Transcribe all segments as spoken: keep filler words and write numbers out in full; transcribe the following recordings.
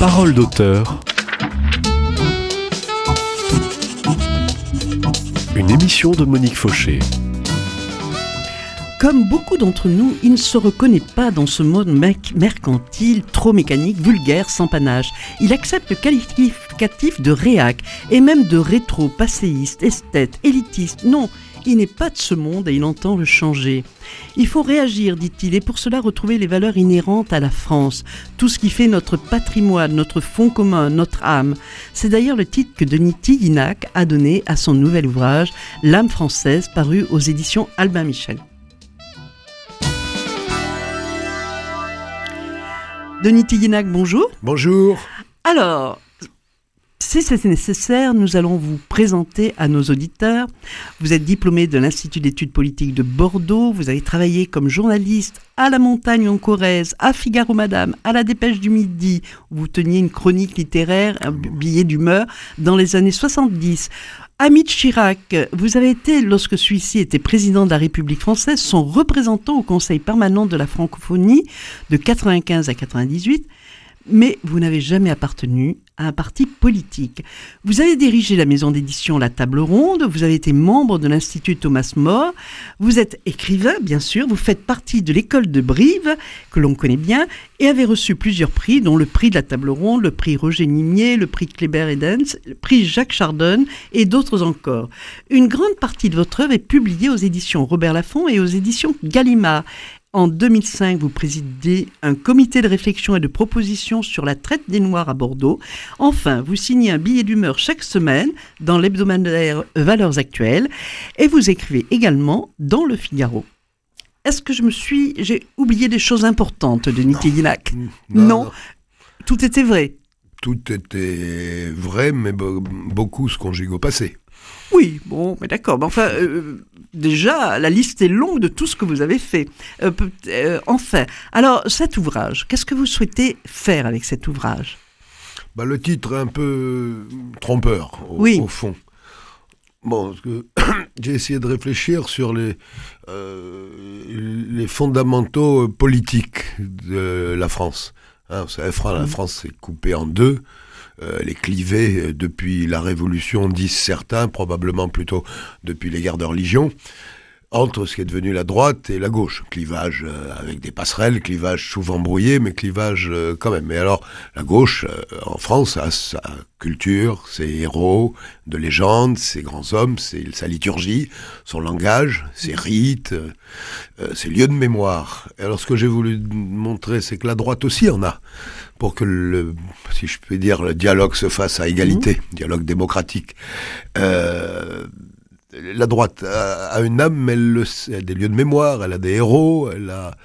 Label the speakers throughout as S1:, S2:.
S1: Parole d'auteur. Une émission de Monique Fauché.
S2: Comme beaucoup d'entre nous, il ne se reconnaît pas dans ce monde mec- mercantile, trop mécanique, vulgaire, sans panache. Il accepte le qualificatif de réac, et même de rétro, passéiste, esthète, élitiste. Non, il n'est pas de ce monde et il entend le changer. Il faut réagir, dit-il, et pour cela retrouver les valeurs inhérentes à la France. Tout ce qui fait notre patrimoine, notre fond commun, notre âme. C'est d'ailleurs le titre que Denis Tiguinac a donné à son nouvel ouvrage, L'âme française, paru aux éditions Albin Michel. Denis Tiguinac, bonjour.
S3: Bonjour.
S2: Alors, si c'est nécessaire, nous allons vous présenter à nos auditeurs. Vous êtes diplômé de l'Institut d'études politiques de Bordeaux. Vous avez travaillé comme journaliste à La Montagne en Corrèze, à Figaro Madame, à La Dépêche du Midi, où vous teniez une chronique littéraire, un billet d'humeur, dans les années soixante-dix. Ami de Chirac, vous avez été, lorsque celui-ci était président de la République française, son représentant au Conseil permanent de la francophonie de quatre-vingt-quinze à quatre-vingt-dix-huit, mais vous n'avez jamais appartenu à un parti politique. Vous avez dirigé la maison d'édition La Table Ronde, vous avez été membre de l'Institut Thomas More, vous êtes écrivain, bien sûr, vous faites partie de l'école de Brive, que l'on connaît bien, et avez reçu plusieurs prix, dont le prix de La Table Ronde, le prix Roger Nimier, le prix Kléber Edens, le prix Jacques Chardon, et d'autres encore. Une grande partie de votre œuvre est publiée aux éditions Robert Laffont et aux éditions Gallimard. En deux mille cinq, vous présidez un comité de réflexion et de proposition sur la traite des Noirs à Bordeaux. Enfin, vous signez un billet d'humeur chaque semaine dans l'hebdomadaire Valeurs Actuelles et vous écrivez également dans Le Figaro. Est-ce que je me suis... J'ai oublié des choses importantes, Denis Tiguinac ?
S3: Non,
S2: non,
S3: non.
S2: Tout était vrai.
S3: Tout était vrai, mais be- beaucoup se conjugue au passé.
S2: Oui, bon, mais d'accord. Mais enfin, euh, déjà, la liste est longue de tout ce que vous avez fait. Euh, peut- euh, enfin, alors, cet ouvrage, qu'est-ce que vous souhaitez faire avec cet ouvrage ?
S3: Bah, le titre est un peu trompeur, au,
S2: Oui.
S3: au fond. Bon, parce que j'ai essayé de réfléchir sur les, euh, les fondamentaux politiques de la France. Hein, vous savez, la France s'est coupée en deux. Euh, elle est clivée euh, depuis la Révolution, disent certains, probablement plutôt depuis les guerres de religion, entre ce qui est devenu la droite et la gauche. Clivage euh, avec des passerelles, clivage souvent brouillé, mais clivage euh, quand même. Et alors, la gauche, euh, en France, a sa culture, ses héros de légende, ses grands hommes, ses, sa liturgie, son langage, ses rites, euh, euh, ses lieux de mémoire. Et alors, ce que j'ai voulu montrer, c'est que la droite aussi en a, pour que, le, si je puis dire, le dialogue se fasse à égalité, mmh. dialogue démocratique. Euh, la droite a, a une âme, elle, le, elle a des lieux de mémoire, elle a des héros, elle a,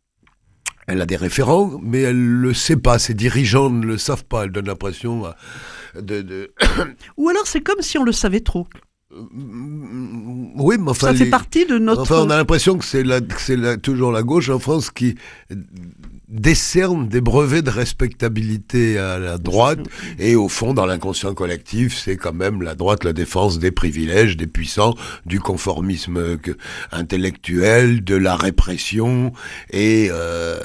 S3: elle a des référents, mais elle le sait pas, ses dirigeants ne le savent pas, elle donne l'impression de... de...
S2: Ou alors c'est comme si on le savait trop.
S3: Oui, mais enfin...
S2: Ça
S3: les...
S2: fait partie de notre...
S3: Enfin, on a l'impression que c'est, la, que c'est la, toujours la gauche en France qui décerne des brevets de respectabilité à la droite, et au fond, dans l'inconscient collectif, c'est quand même la droite la défense des privilèges, des puissants, du conformisme intellectuel, de la répression, et... Euh,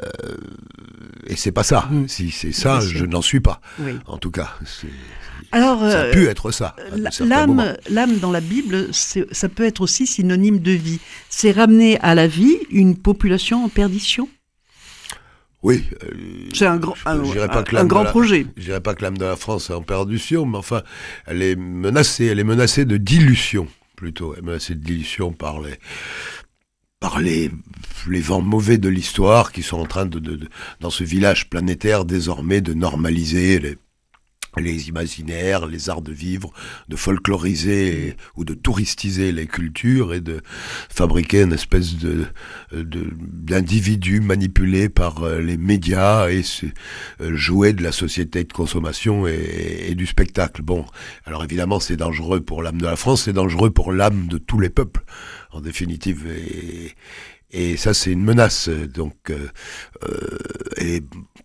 S3: et c'est pas ça. Mmh. Si c'est ça, je n'en suis pas. Oui. En tout cas, c'est... Alors, ça a pu être ça.
S2: L'âme, l'âme dans la Bible, c'est, ça peut être aussi synonyme de vie. C'est ramener à la vie une population en perdition.
S3: Oui. Euh,
S2: c'est un grand, un,
S3: pas
S2: un, un grand
S3: la,
S2: projet.
S3: Je dirais pas que l'âme de la France est en perdition, mais enfin, elle est menacée. Elle est menacée de dilution, plutôt. Elle est menacée de dilution par les... par les, les vents mauvais de l'histoire qui sont en train de, de, de dans ce village planétaire désormais de normaliser les, les imaginaires, les arts de vivre, de folkloriser et, ou de touristiser les cultures et de fabriquer une espèce de, de d'individus manipulés par les médias et se, jouer de la société de consommation et, et du spectacle. Bon, alors évidemment c'est dangereux pour l'âme de la France, c'est dangereux pour l'âme de tous les peuples en définitive, et, et ça c'est une menace, donc euh, euh, et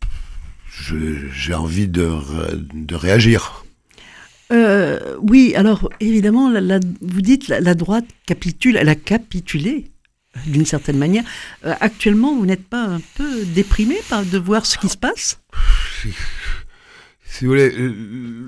S3: je, j'ai envie de, de réagir.
S2: Euh, oui, alors évidemment, la, la, vous dites la, la droite capitule, elle a capitulé d'une certaine manière. Euh, actuellement, vous n'êtes pas un peu déprimé par, de voir ce qui se passe ?
S3: si vous voulez, euh,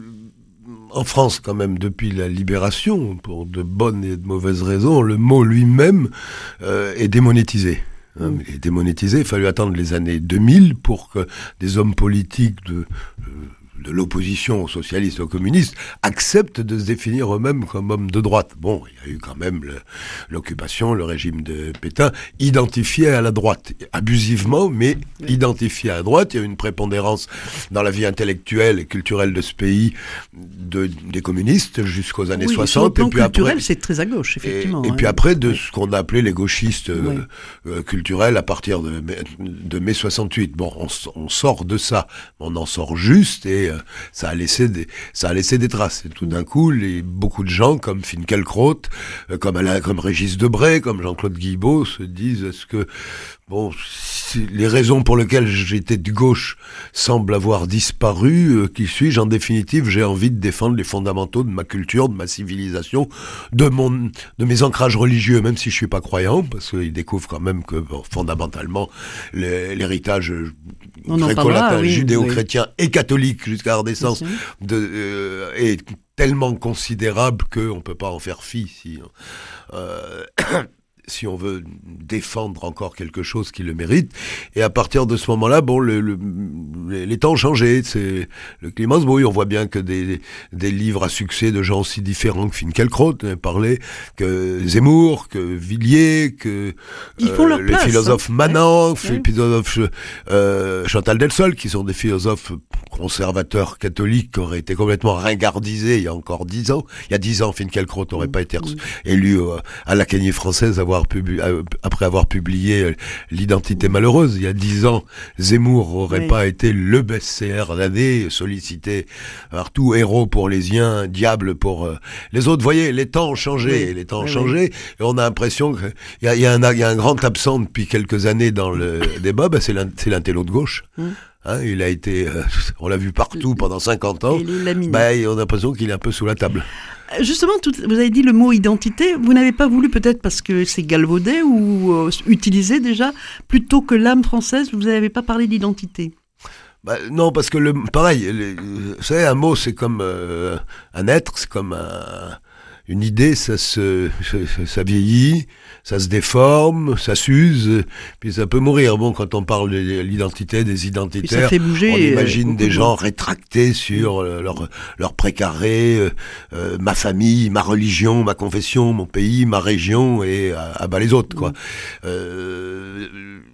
S3: en France, quand même, depuis la libération, pour de bonnes et de mauvaises raisons, le mot lui-même euh, est démonétisé. Hein, mmh. Il est démonétisé. Il fallut attendre les années deux mille pour que des hommes politiques de... Euh, de l'opposition aux socialistes et aux communistes, acceptent de se définir eux-mêmes comme hommes de droite. Bon, il y a eu quand même le, l'occupation, le régime de Pétain, identifié à la droite, abusivement, mais identifié à la droite. Il y a eu une prépondérance dans la vie intellectuelle et culturelle de ce pays de, des communistes jusqu'aux années
S2: oui,
S3: soixante.
S2: Sur le plan
S3: et puis
S2: culturel,
S3: après,
S2: c'est très à gauche, effectivement.
S3: Et, et
S2: hein.
S3: puis après, de ce qu'on a appelé les gauchistes
S2: oui.
S3: euh, euh, culturels à partir de, de mai soixante-huit. Bon, on, on sort de ça, on en sort juste et ça a laissé des, ça a laissé des traces. Et tout d'un coup, les, beaucoup de gens comme Finkielkraut, euh, comme Alain, comme Régis Debray, comme Jean-Claude Guilbault se disent, est-ce que, bon, si les raisons pour lesquelles j'étais de gauche semblent avoir disparu, euh, qui suis-je? En définitive, j'ai envie de défendre les fondamentaux de ma culture, de ma civilisation, de mon, de mes ancrages religieux, même si je suis pas croyant, parce qu'ils découvrent quand même que, bon, fondamentalement, l'héritage gréco-latin, oui, judéo-chrétien oui. et catholique jusqu'à la renaissance de, euh, est tellement considérable qu'on ne peut pas en faire fi si, euh, si on veut défendre encore quelque chose qui le mérite. Et à partir de ce moment-là, bon, le, le, les, les temps ont changé. C'est, le climat se brouille. On voit bien que des, des livres à succès de gens aussi différents que Finkielkraut parlaient, que Zemmour, que Villiers, que euh, les place, philosophes hein. Manan, ouais. les philosophes euh, Chantal Delsol, qui sont des philosophes conservateurs catholiques qui auraient été complètement ringardisés il y a encore dix ans. Il y a dix ans, Finkielkraut n'aurait mmh. pas été mmh. élu euh, à l'Académie française avoir Publi- après avoir publié L'identité malheureuse. Il y a dix ans, Zemmour aurait oui. pas été le best-seller l'année, sollicité partout, héros pour les siens, diable pour euh, les autres. Vous voyez, les temps ont changé, oui. les temps ont oui, changé, oui. et on a l'impression qu'il y a, y, a y a un grand absent depuis quelques années dans le débat, bah c'est, l'in- c'est l'intello de gauche. Hum. Hein, il a été, euh, on l'a vu partout pendant cinquante ans, bah, on a l'impression qu'il est un peu sous la table.
S2: Justement, tout, vous avez dit le mot identité, vous n'avez pas voulu, peut-être parce que c'est galvaudé ou euh, utilisé déjà, plutôt que l'âme française, vous n'avez pas parlé d'identité.
S3: Bah, non, parce que le, pareil, les, vous savez, un mot c'est comme euh, un être, c'est comme un... Une idée, ça se, ça, ça vieillit, ça se déforme, ça s'use, puis ça peut mourir. Bon, quand on parle de l'identité, des identitaires,
S2: bouger,
S3: on imagine des gens rétractés sur euh, leur, leur précaré, euh, ma famille, ma religion, ma confession, mon pays, ma région, et à, à bas les autres, quoi. Mmh. Euh,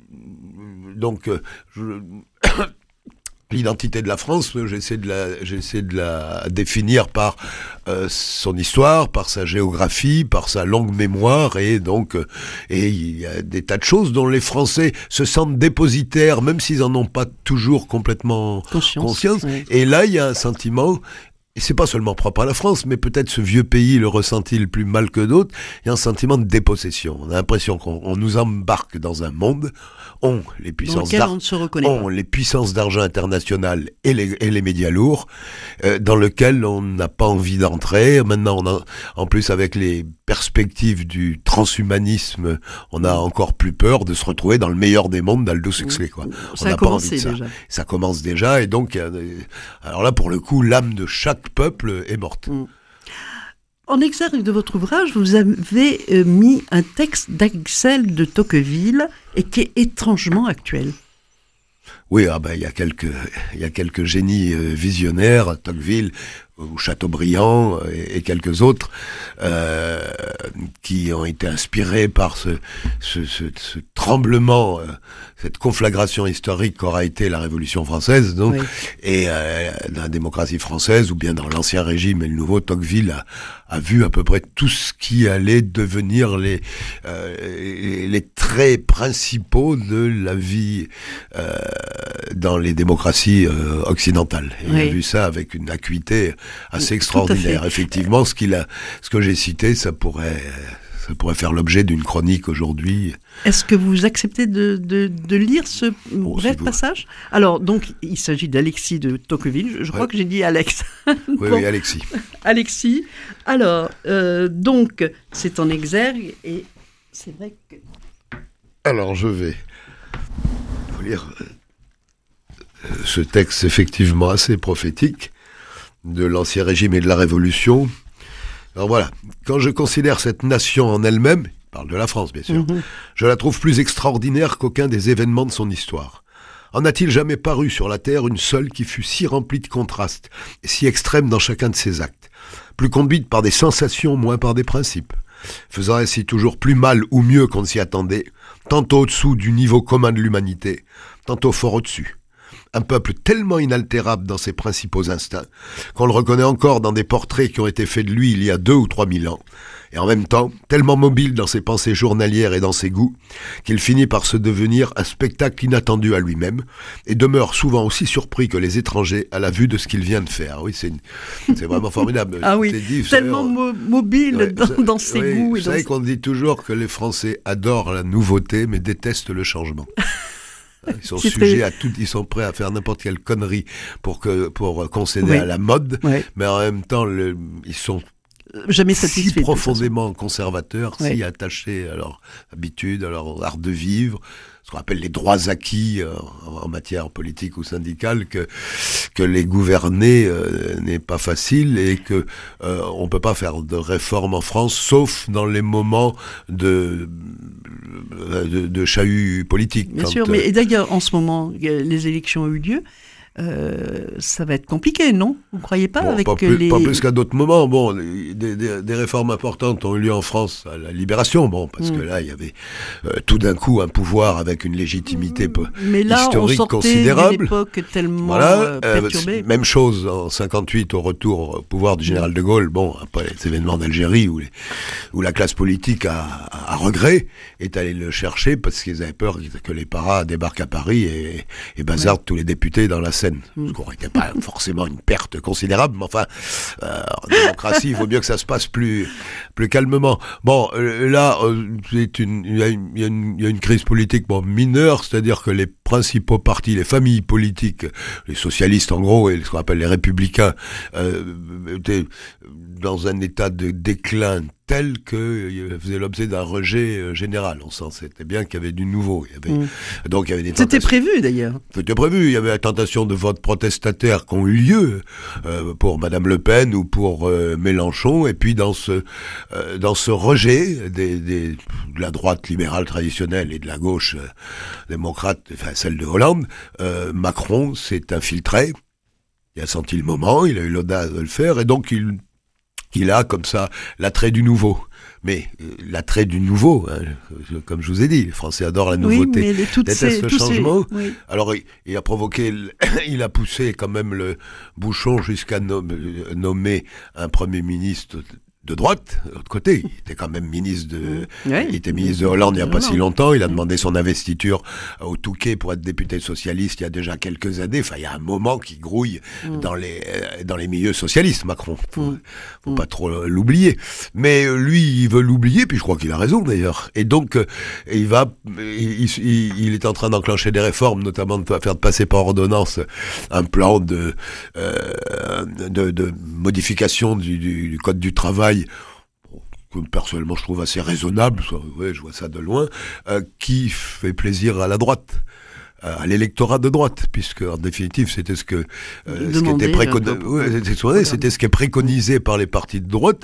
S3: donc, je... L'identité de la France, j'essaie de la, j'essaie de la définir par euh, son histoire, par sa géographie, par sa longue mémoire, et donc, euh, et il y a des tas de choses dont les Français se sentent dépositaires, même s'ils en ont pas toujours complètement conscience. conscience. Oui. Et là, il y a un sentiment. Et c'est pas seulement propre à la France, mais peut-être ce vieux pays le ressentit le plus mal que d'autres. Il y a un sentiment de dépossession. On a l'impression qu'on on nous embarque dans un monde, ont les puissances d'argent, ont les puissances d'argent internationales et les, et les médias lourds, euh, dans lequel on n'a pas envie d'entrer. Maintenant, on a, en plus avec les perspectives du transhumanisme, on a encore plus peur de se retrouver dans le meilleur des mondes d'Aldous Huxley, quoi.
S2: Ça
S3: on
S2: a
S3: n'a pas envie de ça.
S2: Déjà.
S3: Ça commence déjà, et donc, euh, alors là, pour le coup, l'âme de chaque peuple est morte.
S2: Mmh. En exergue de votre ouvrage, vous avez euh, mis un texte d'Axel de Tocqueville et qui est étrangement actuel.
S3: Oui, ah ben il y a quelques il y a quelques génies euh, visionnaires, Tocqueville ou Chateaubriand et, et quelques autres euh, qui ont été inspirés par ce ce, ce, ce tremblement, euh, cette conflagration historique qu'aura été la Révolution française, donc, oui. et euh, dans la démocratie française ou bien dans l'Ancien Régime et le Nouveau. Tocqueville a, a vu à peu près tout ce qui allait devenir les euh, les traits principaux de la vie euh, dans les démocraties euh, occidentales. Et oui. Il a vu ça avec une acuité assez extraordinaire. Effectivement, ce qu'il a, ce que j'ai cité, ça pourrait, ça pourrait faire l'objet d'une chronique aujourd'hui.
S2: Est-ce que vous acceptez de, de, de lire ce oh, bref si passage ? Alors, donc, il s'agit d'Alexis de Tocqueville. Je, je crois ouais. que j'ai dit Alex.
S3: Oui, bon. oui, Alexis.
S2: Alexis. Alors, euh, donc, c'est en exergue et c'est vrai que...
S3: Alors, je vais vous lire... Euh, ce texte effectivement assez prophétique de l'Ancien Régime et de la Révolution. Alors voilà, quand je considère cette nation en elle-même, je parle de la France bien sûr, mmh. je la trouve plus extraordinaire qu'aucun des événements de son histoire. En a-t-il jamais paru sur la terre une seule qui fût si remplie de contrastes, et si extrême dans chacun de ses actes, plus conduite par des sensations, moins par des principes, faisant ainsi toujours plus mal ou mieux qu'on ne s'y attendait, tantôt au-dessous du niveau commun de l'humanité, tantôt fort au-dessus. Un peuple tellement inaltérable dans ses principaux instincts, qu'on le reconnaît encore dans des portraits qui ont été faits de lui il y a deux ou trois mille ans, et en même temps tellement mobile dans ses pensées journalières et dans ses goûts, qu'il finit par se devenir un spectacle inattendu à lui-même, et demeure souvent aussi surpris que les étrangers à la vue de ce qu'il vient de faire. Oui, c'est, une... c'est vraiment formidable.
S2: Ah oui, dit, tellement savez, on... mobile ouais, dans, ça, dans ses
S3: oui,
S2: goûts.
S3: Vous savez qu'on dit toujours que les Français adorent la nouveauté, mais détestent le changement. Ils sont c'est sujets très... à tout, ils sont prêts à faire n'importe quelle connerie pour que pour concéder oui. à la mode, oui. mais en même temps, le, ils sont
S2: jamais
S3: si profondément conservateurs, oui. si attachés à leur habitude, à leur art de vivre, ce qu'on appelle les droits acquis euh, en matière politique ou syndicale, que que les gouverner euh, n'est pas facile et que euh, on peut pas faire de réforme en France, sauf dans les moments de de, de chahut politique.
S2: Bien quand, sûr, mais et d'ailleurs en ce moment, les élections ont eu lieu. Euh, ça va être compliqué, non? Vous ne croyez pas
S3: bon,
S2: avec
S3: pas plus,
S2: les...
S3: pas plus qu'à d'autres moments. Bon, des, des, des réformes importantes ont eu lieu en France à la Libération, bon, parce mmh. que là, il y avait euh, tout d'un coup un pouvoir avec une légitimité peu
S2: Mais là,
S3: historique
S2: on sortait
S3: considérable.
S2: D'une époque tellement
S3: voilà,
S2: euh, perturbée.
S3: Euh, même chose en cinquante-huit au retour au pouvoir du général de Gaulle. Bon, après les événements d'Algérie où, les, où la classe politique a, a, a regret est allée le chercher parce qu'ils avaient peur que les paras débarquent à Paris et, et bazardent ouais. tous les députés dans la Seine. Ce qui n'était pas forcément une perte considérable, mais enfin, euh, en démocratie, il vaut mieux que ça se passe plus, plus calmement. Bon, euh, là, euh, c'est une, il y a une, il y a une, il y a une crise politique bon, mineure, c'est-à-dire que les principaux partis, les familles politiques, les socialistes en gros, et ce qu'on appelle les républicains, euh, étaient dans un état de déclin tel qu'il faisait l'objet d'un rejet général. On sent c'était bien qu'il y avait du nouveau. Il y avait, mmh. donc il y avait des
S2: C'était prévu d'ailleurs.
S3: C'était prévu. Il y avait la tentation de vote protestataire qui ont eu lieu euh, pour Madame Le Pen ou pour euh, Mélenchon. Et puis dans ce euh, dans ce rejet des, des, de la droite libérale traditionnelle et de la gauche euh, démocrate, enfin celle de Hollande, euh, Macron s'est infiltré. Il a senti le moment, il a eu l'audace de le faire, et donc il Il a comme ça l'attrait du nouveau. Mais euh, l'attrait du nouveau, hein, comme je vous ai dit, les Français adorent la nouveauté,
S2: oui, mais les,
S3: détestent le changement.
S2: Ces, oui.
S3: Alors il, il a provoqué, il a poussé quand même le bouchon jusqu'à nommer, nommer un Premier ministre de droite, de l'autre côté. Il était quand même ministre de, ouais. il était ministre de Hollande il n'y a pas si longtemps. Il a demandé son investiture au Touquet pour être député socialiste il y a déjà quelques années. Enfin, il y a un moment qui grouille mm. dans les, dans les milieux socialistes, Macron. Faut, mm. faut mm. pas trop l'oublier. Mais lui, il veut l'oublier, puis je crois qu'il a raison d'ailleurs. Et donc, il va, il, il, il est en train d'enclencher des réformes, notamment de faire passer par ordonnance un plan de, euh, de, de modification du, du, du code du travail, que personnellement je trouve assez raisonnable, ouais, je vois ça de loin, euh, qui fait plaisir à la droite, à l'électorat de droite, puisque en définitive c'était ce que euh, ce qui était préconisé, ouais, c'était, c'était ce qui est préconisé par les partis de droite,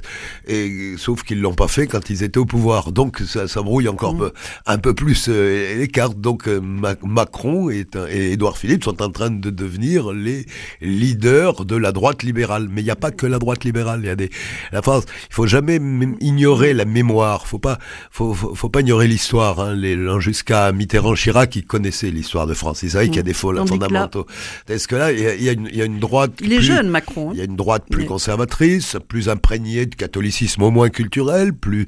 S3: et sauf qu'ils l'ont pas fait quand ils étaient au pouvoir. Donc ça, ça brouille encore mmh. peu, un peu plus euh, les cartes. Donc euh, Macron et, et Édouard Philippe sont en train de devenir les leaders de la droite libérale. Mais il n'y a pas que la droite libérale. Il y a des la France. Il faut jamais m- ignorer la mémoire. Faut pas, faut, faut, faut pas ignorer l'histoire. Hein. Les, jusqu'à Mitterrand, Chirac, qui connaissaient l'histoire de France. Ils savaient qu'il y a des faux fondamentaux. Est-ce que là, il y a, il y a, une, il y a une droite...
S2: Il est
S3: plus,
S2: jeune, Macron. Hein.
S3: Il y a une droite plus Mais... conservatrice, plus imprégnée de catholicisme au moins culturel, plus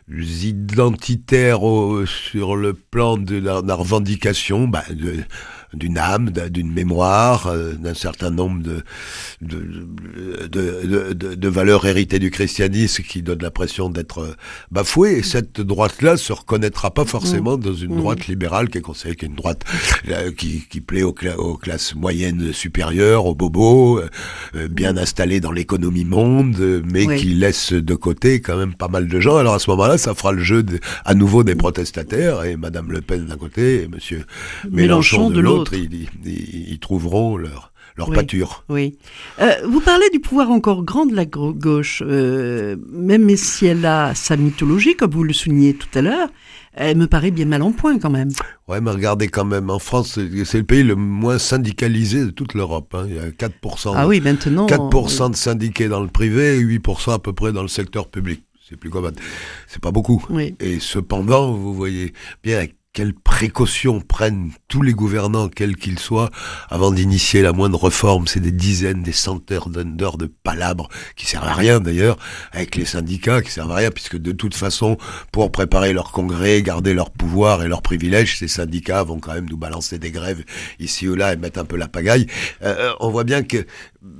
S3: identitaire au, sur le plan de la, de la revendication, bah, de, d'une âme, d'une mémoire, euh, d'un certain nombre de de, de, de, de, de valeurs héritées du christianisme qui donnent l'impression d'être bafouées. Et cette droite-là se reconnaîtra pas forcément mmh. dans une droite mmh. libérale qui est considérée qu'une droite euh, qui, qui plaît aux, cla- aux classes moyennes supérieures, aux bobos, euh, bien installés dans l'économie monde, mais oui. qui laisse de côté quand même pas mal de gens. Alors à ce moment-là, ça fera le jeu de, à nouveau des protestataires, et Madame Le Pen d'un côté, et Monsieur Mélenchon, Mélenchon de l'autre. autres, ils, ils, ils trouveront leur, leur
S2: oui.
S3: pâture.
S2: Oui. Euh, vous parlez du pouvoir encore grand de la gauche, euh, même si elle a sa mythologie, comme vous le soulignez tout à l'heure, elle me paraît bien mal en point quand même.
S3: Ouais, mais regardez quand même, en France, c'est, c'est le pays le moins syndicalisé de toute l'Europe. Hein. Il y a quatre pour cent,
S2: ah oui, maintenant,
S3: quatre pour cent
S2: oui.
S3: de syndiqués dans le privé et huit pour cent à peu près dans le secteur public. C'est plus commun. C'est pas beaucoup.
S2: Oui.
S3: Et cependant, vous voyez bien quelles précautions prennent tous les gouvernants, quels qu'ils soient, avant d'initier la moindre réforme. C'est des dizaines, des centaines d'heures de palabres qui servent à rien d'ailleurs, avec les syndicats qui servent à rien, puisque de toute façon, pour préparer leur congrès, garder leur pouvoir et leurs privilèges, ces syndicats vont quand même nous balancer des grèves ici ou là et mettre un peu la pagaille. Euh, on voit bien que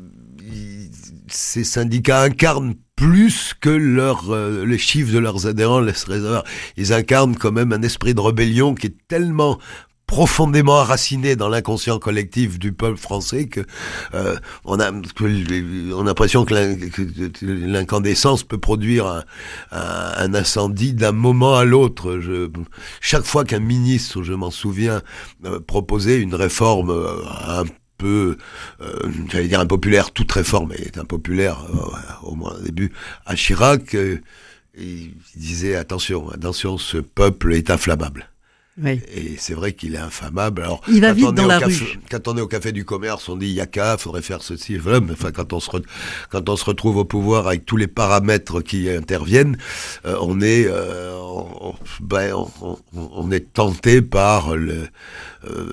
S3: ces syndicats incarnent plus que leur, euh, les chiffres de leurs adhérents laissent rêveur. Ils incarnent quand même un esprit de rébellion qui est tellement profondément enraciné dans l'inconscient collectif du peuple français que euh, on a que, on a l'impression que, l'in, que l'incandescence peut produire un, un, un incendie d'un moment à l'autre. Je, chaque fois qu'un ministre, je m'en souviens, euh, proposait une réforme euh, un peu, euh, j'allais dire impopulaire, toute réforme est impopulaire, euh, au moins au début, à Chirac, euh, il disait attention, attention, ce peuple est inflammable.
S2: Oui.
S3: Et c'est vrai qu'il est inflammable. Alors,
S2: il va vite dans la
S3: café,
S2: rue.
S3: Quand on est au café du commerce, on dit il y a qu'à, faudrait faire ceci, voilà. Mais enfin, quand on se re, quand on se retrouve au pouvoir avec tous les paramètres qui interviennent, euh, on est, euh, on, ben, on, on, on est tenté par le, euh,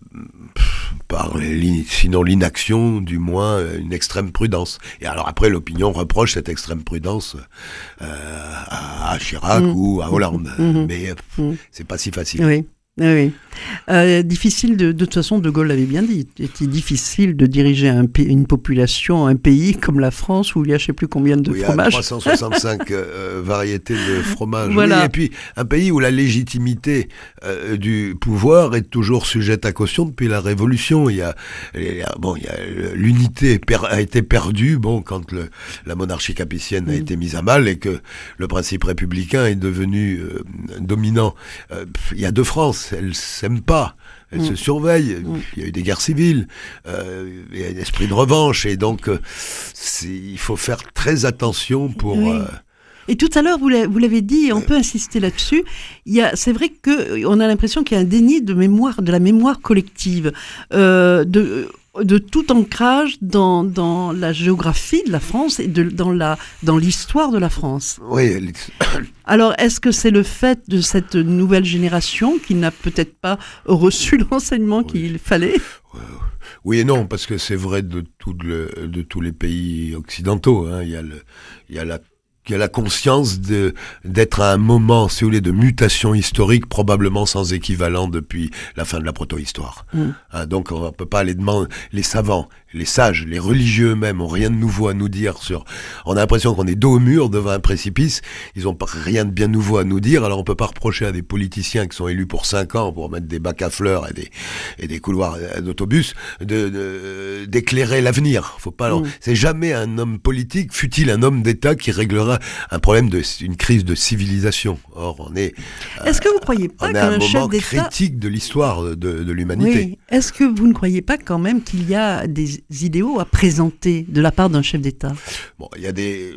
S3: par les, sinon l'inaction, du moins une extrême prudence. Et alors après, l'opinion reproche cette extrême prudence euh, à, à Chirac mmh. ou à Hollande, mmh. mais mmh. c'est pas si facile.
S2: Oui. Oui, euh, difficile de, de toute façon, De Gaulle l'avait bien dit, c'était difficile de diriger un, une population, un pays comme la France où il y a je ne sais plus combien de
S3: oui,
S2: fromages.
S3: Il y a trois cent soixante-cinq euh, variétés de fromage.
S2: Voilà.
S3: Oui, et puis un pays où la légitimité euh, du pouvoir est toujours sujette à caution depuis la Révolution. Il y a, il y a bon, il y a l'unité per, a été perdue, bon, quand le, la monarchie capétienne a mmh. été mise à mal et que le principe républicain est devenu euh, dominant. Euh, il y a deux France. Elles s'aiment pas, elles mmh. se surveillent, mmh. il y a eu des guerres civiles, euh, il y a un esprit de revanche, et donc euh, c'est, il faut faire très attention pour...
S2: Oui. Euh... Et tout à l'heure, vous l'avez, vous l'avez dit, et on euh... peut insister là-dessus, il y a, c'est vrai qu'on a l'impression qu'il y a un déni de mémoire, de la mémoire collective, euh, de... de tout ancrage dans, dans la géographie de la France et de, dans, la, dans l'histoire de la France.
S3: Oui. Elle...
S2: Alors, est-ce que c'est le fait de cette nouvelle génération qui n'a peut-être pas reçu l'enseignement oui. qu'il fallait ?
S3: Oui et non, parce que c'est vrai de, tout le, de tous les pays occidentaux. Hein. Il y a le, il y a la Il y a la conscience de, d'être à un moment, si vous voulez, de mutation historique, probablement sans équivalent depuis la fin de la proto-histoire. Mmh. Hein, donc on ne peut pas aller demander, les savants, les sages, les religieux eux-mêmes ont rien de nouveau à nous dire sur, on a l'impression qu'on est dos au mur devant un précipice, ils ont rien de bien nouveau à nous dire, alors on peut pas reprocher à des politiciens qui sont élus pour cinq ans pour mettre des bacs à fleurs et des, et des couloirs d'autobus, de, de, d'éclairer l'avenir. Faut pas, alors, mmh. c'est jamais un homme politique, fût-il un homme d'État qui réglera un problème de, une crise de civilisation. Or, on est,
S2: Est-ce que vous croyez pas
S3: on est à un moment
S2: d'État...
S3: critique de l'histoire de, de l'humanité.
S2: Oui. Est-ce que vous ne croyez pas quand même qu'il y a des idéaux à présenter de la part d'un chef d'État ?
S3: Bon, il y a des,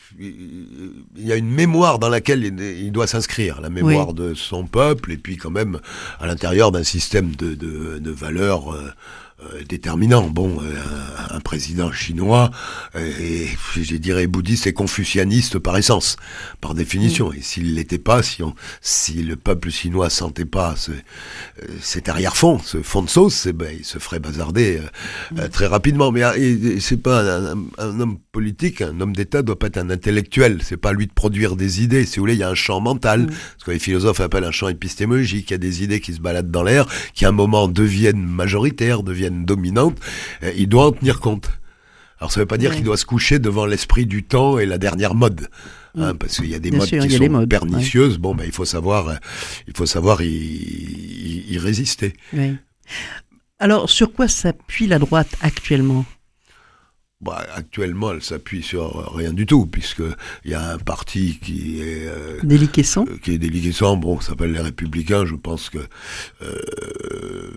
S3: il y a une mémoire dans laquelle il doit s'inscrire, la mémoire oui. de son peuple, et puis quand même à l'intérieur d'un système de, de, de valeurs. Euh, Euh, déterminant. Bon, euh, un, un président chinois est, je dirais, bouddhiste et confucianiste par essence, par définition. Mmh. Et s'il l'était pas, si, on, si le peuple chinois sentait pas ce, euh, cet arrière-fond, ce fond de sauce, eh ben, il se ferait bazarder euh, mmh. euh, très rapidement. Mais euh, c'est pas un, un, un homme politique, un homme d'État doit pas être un intellectuel. C'est pas à lui de produire des idées. Si vous voulez, il y a un champ mental, mmh. ce que les philosophes appellent un champ épistémologique. Il y a des idées qui se baladent dans l'air, qui à un moment deviennent majoritaires, deviennent dominante, euh, il doit en tenir compte. Alors ça ne veut pas dire oui. qu'il doit se coucher devant l'esprit du temps et la dernière mode, hein, mmh. parce qu'il y a des Bien modes sûr, qui sont modes, pernicieuses. Ouais. Bon, ben il faut savoir, euh, il faut savoir y, y, y résister.
S2: Oui. Alors sur quoi s'appuie la droite actuellement ?
S3: Bah, actuellement, elle s'appuie sur rien du tout, puisque il y a un parti qui est euh,
S2: déliquescent,
S3: euh, qui est déliquescent. Bon, ça s'appelle les Républicains. Je pense que euh,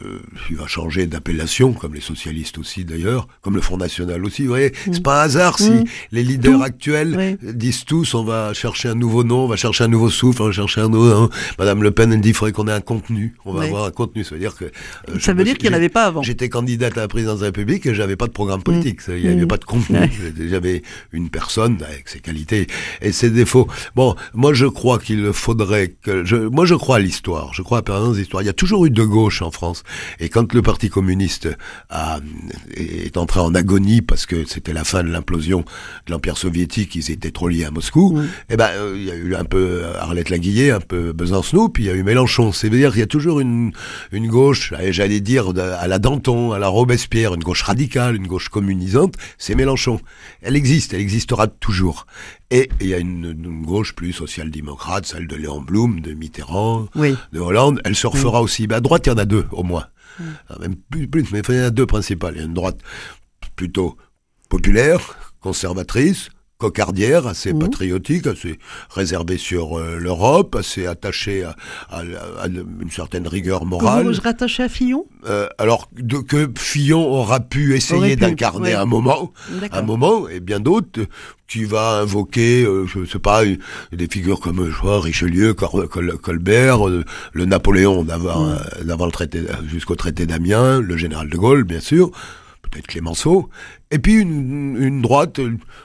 S3: il va changer d'appellation, comme les socialistes aussi d'ailleurs, comme le Front National aussi. Vous voyez, mmh. c'est pas un hasard si mmh. les leaders Tout. actuels oui. disent tous on va chercher un nouveau nom, on va chercher un nouveau souffle, on va chercher un nouveau nom. Madame Le Pen, elle dit il faudrait qu'on ait un contenu. On va oui. avoir un contenu. Ça veut dire que... Euh,
S2: ça veut dire qu'il n'y en avait pas avant.
S3: J'étais candidate à la présidence de la République et j'avais pas de programme politique. Mmh. Il n'y avait mmh. pas de contenu. Ouais. J'avais une personne avec ses qualités et ses défauts. Bon, moi je crois qu'il faudrait que... Je, moi je crois à l'histoire. Je crois à la permanence de l'histoire. Il y a toujours eu de gauche en France. Et quand le Parti communiste a, est entré en agonie parce que c'était la fin de l'implosion de l'Empire soviétique, ils étaient trop liés à Moscou, mmh. et ben il euh, y a eu un peu Arlette Laguillet, un peu Besancenot, puis il y a eu Mélenchon. C'est-à-dire qu'il y a toujours une, une gauche, j'allais dire à la Danton, à la Robespierre, une gauche radicale, une gauche communisante, c'est Mélenchon. Elle existe, elle existera toujours. Et il y a une, une gauche plus social-démocrate, celle de Léon Blum, de Mitterrand, oui. de Hollande. Elle se refera oui. aussi. Ben à droite, il y en a deux, au moins. Oui. Même plus, plus, mais il y en a deux principales. Il y a une droite plutôt populaire, conservatrice, cocardière, assez mmh. patriotique, assez réservée sur euh, l'Europe, assez attachée à, à, à une certaine rigueur morale.
S2: Vous vous rattachez à Fillon ?
S3: euh, Alors de, que Fillon aura pu essayer aurait d'incarner pu, ouais. un moment, un moment, et bien d'autres, qui va invoquer, euh, je sais pas, des figures comme je vois, Richelieu, Col- Col- Colbert, euh, le Napoléon d'avant, mmh. euh, d'avant le traité, jusqu'au traité d'Amiens, le général de Gaulle, bien sûr, peut-être Clémenceau, et puis une, une droite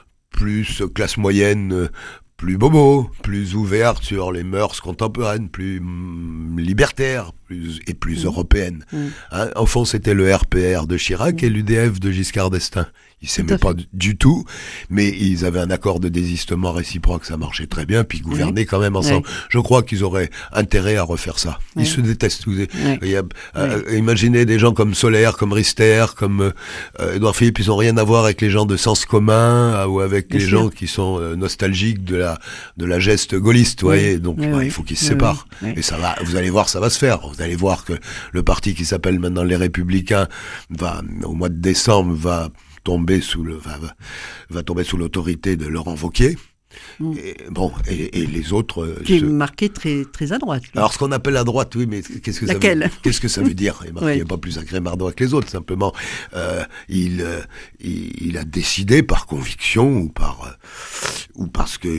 S3: plus classe moyenne, plus bobo, plus ouverte sur les mœurs contemporaines, plus mm, libertaire, plus et plus mmh. européenne. Mmh. Hein, au fond, c'était le R P R de Chirac mmh. et l'U D F de Giscard d'Estaing. Ils s'aimaient pas du tout, mais ils avaient un accord de désistement réciproque, ça marchait très bien, puis ils gouvernaient oui. quand même ensemble. Oui. Je crois qu'ils auraient intérêt à refaire ça. Ils oui. se détestent tous. Oui. Il y a, euh, oui. Imaginez des gens comme Solaire, comme Rister, comme euh, Édouard Philippe, ils ont rien à voir avec les gens de sens commun euh, ou avec bien les sûr. gens qui sont euh, nostalgiques de la de la geste gaulliste, vous oui. voyez. Donc oui, bah, oui. il faut qu'ils se oui, séparent. Oui. Et ça va. Vous allez voir, ça va se faire. Vous allez voir que le parti qui s'appelle maintenant les Républicains va au mois de décembre va tomber sous le va, va, va tomber sous l'autorité de Laurent Wauquiez. Mmh. Et, bon, et, et les autres... Euh,
S2: qui est
S3: se...
S2: marqué très, très à droite. Là.
S3: Alors, ce qu'on appelle à droite, oui, mais qu'est-ce que, ça veut, qu'est-ce que ça veut dire ? Il n'est oui. pas plus agrémardant que les autres, simplement. Euh, il, euh, il, il a décidé par conviction ou par... Euh, ou parce qu'il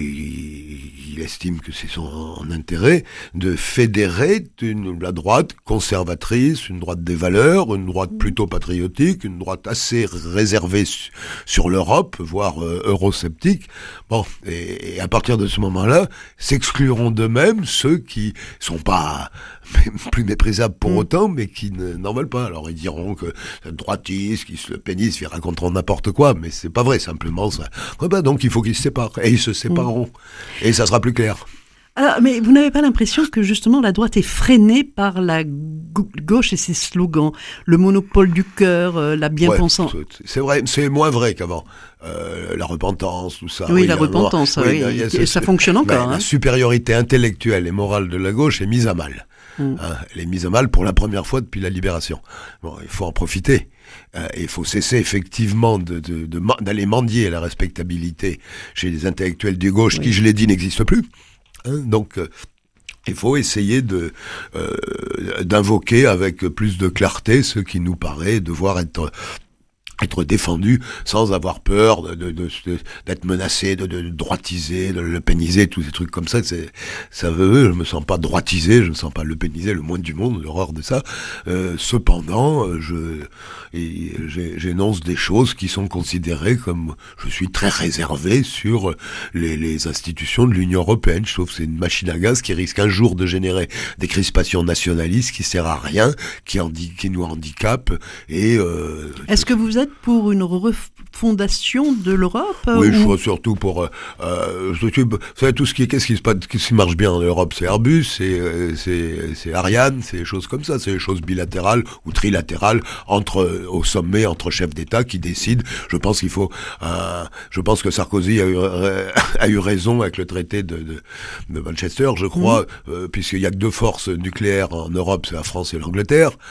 S3: il estime que c'est son intérêt, de fédérer une, la droite conservatrice, une droite des valeurs, une droite plutôt patriotique, une droite assez réservée su, sur l'Europe, voire euh, eurosceptique. Bon, et, et à partir de ce moment-là, s'excluront d'eux-mêmes ceux qui sont pas plus méprisables pour mmh. autant, mais qui ne, n'en veulent pas. Alors ils diront que droitistes, qui se le pénissent, ils raconteront n'importe quoi, mais c'est pas vrai, simplement ça. Ouais, bah, donc il faut qu'ils se séparent. Et ils se sépareront. Mmh. Et ça sera plus clair.
S2: Alors, mais vous n'avez pas l'impression que justement la droite est freinée par la gauche et ses slogans, le monopole du cœur, euh, la bien-pensance.
S3: Ouais, c'est vrai, c'est moins vrai qu'avant. Euh, la repentance, tout ça.
S2: Oui, oui la repentance, oui, oui, et ça fonctionne encore.
S3: Hein. La supériorité intellectuelle et morale de la gauche est mise à mal. Mmh. Hein, elle est mise à mal pour la première fois depuis la Libération. Bon, il faut en profiter. Euh, il faut cesser effectivement de, de, de, d'aller mendier la respectabilité chez les intellectuels de gauche oui. qui, je l'ai dit, n'existent plus. Hein, donc, euh, il faut essayer de euh, d'invoquer avec plus de clarté ce qui nous paraît devoir être être défendu sans avoir peur de, de, de, de d'être menacé, de, de droitiser, de le péniser, tous ces trucs comme ça. C'est, ça veut, je me sens pas droitisé, je me sens pas le péniser, le moins du monde, l'horreur de ça. Euh, cependant, je, et j'énonce des choses qui sont considérées comme, je suis très réservé sur les, les institutions de l'Union européenne. Je trouve que c'est une machine à gaz qui risque un jour de générer des crispations nationalistes qui sert à rien, qui, handi- qui nous handicapent et, euh,
S2: Est-ce que vous êtes pour une refondation de l'Europe ?
S3: Oui,
S2: ou...
S3: je suis surtout pour... Euh, euh, je suis, vous savez, tout ce qui, qu'est-ce qui se passe, qu'est-ce qui marche bien en Europe, c'est Airbus, c'est, c'est, c'est Ariane, c'est des choses comme ça, c'est des choses bilatérales ou trilatérales entre, au sommet, entre chefs d'État qui décident. Je pense qu'il faut... Euh, je pense que Sarkozy a eu, a eu raison avec le traité de, de, de Manchester, je crois, mmh. euh, puisqu'il y a que deux forces nucléaires en Europe, c'est la France et l'Angleterre,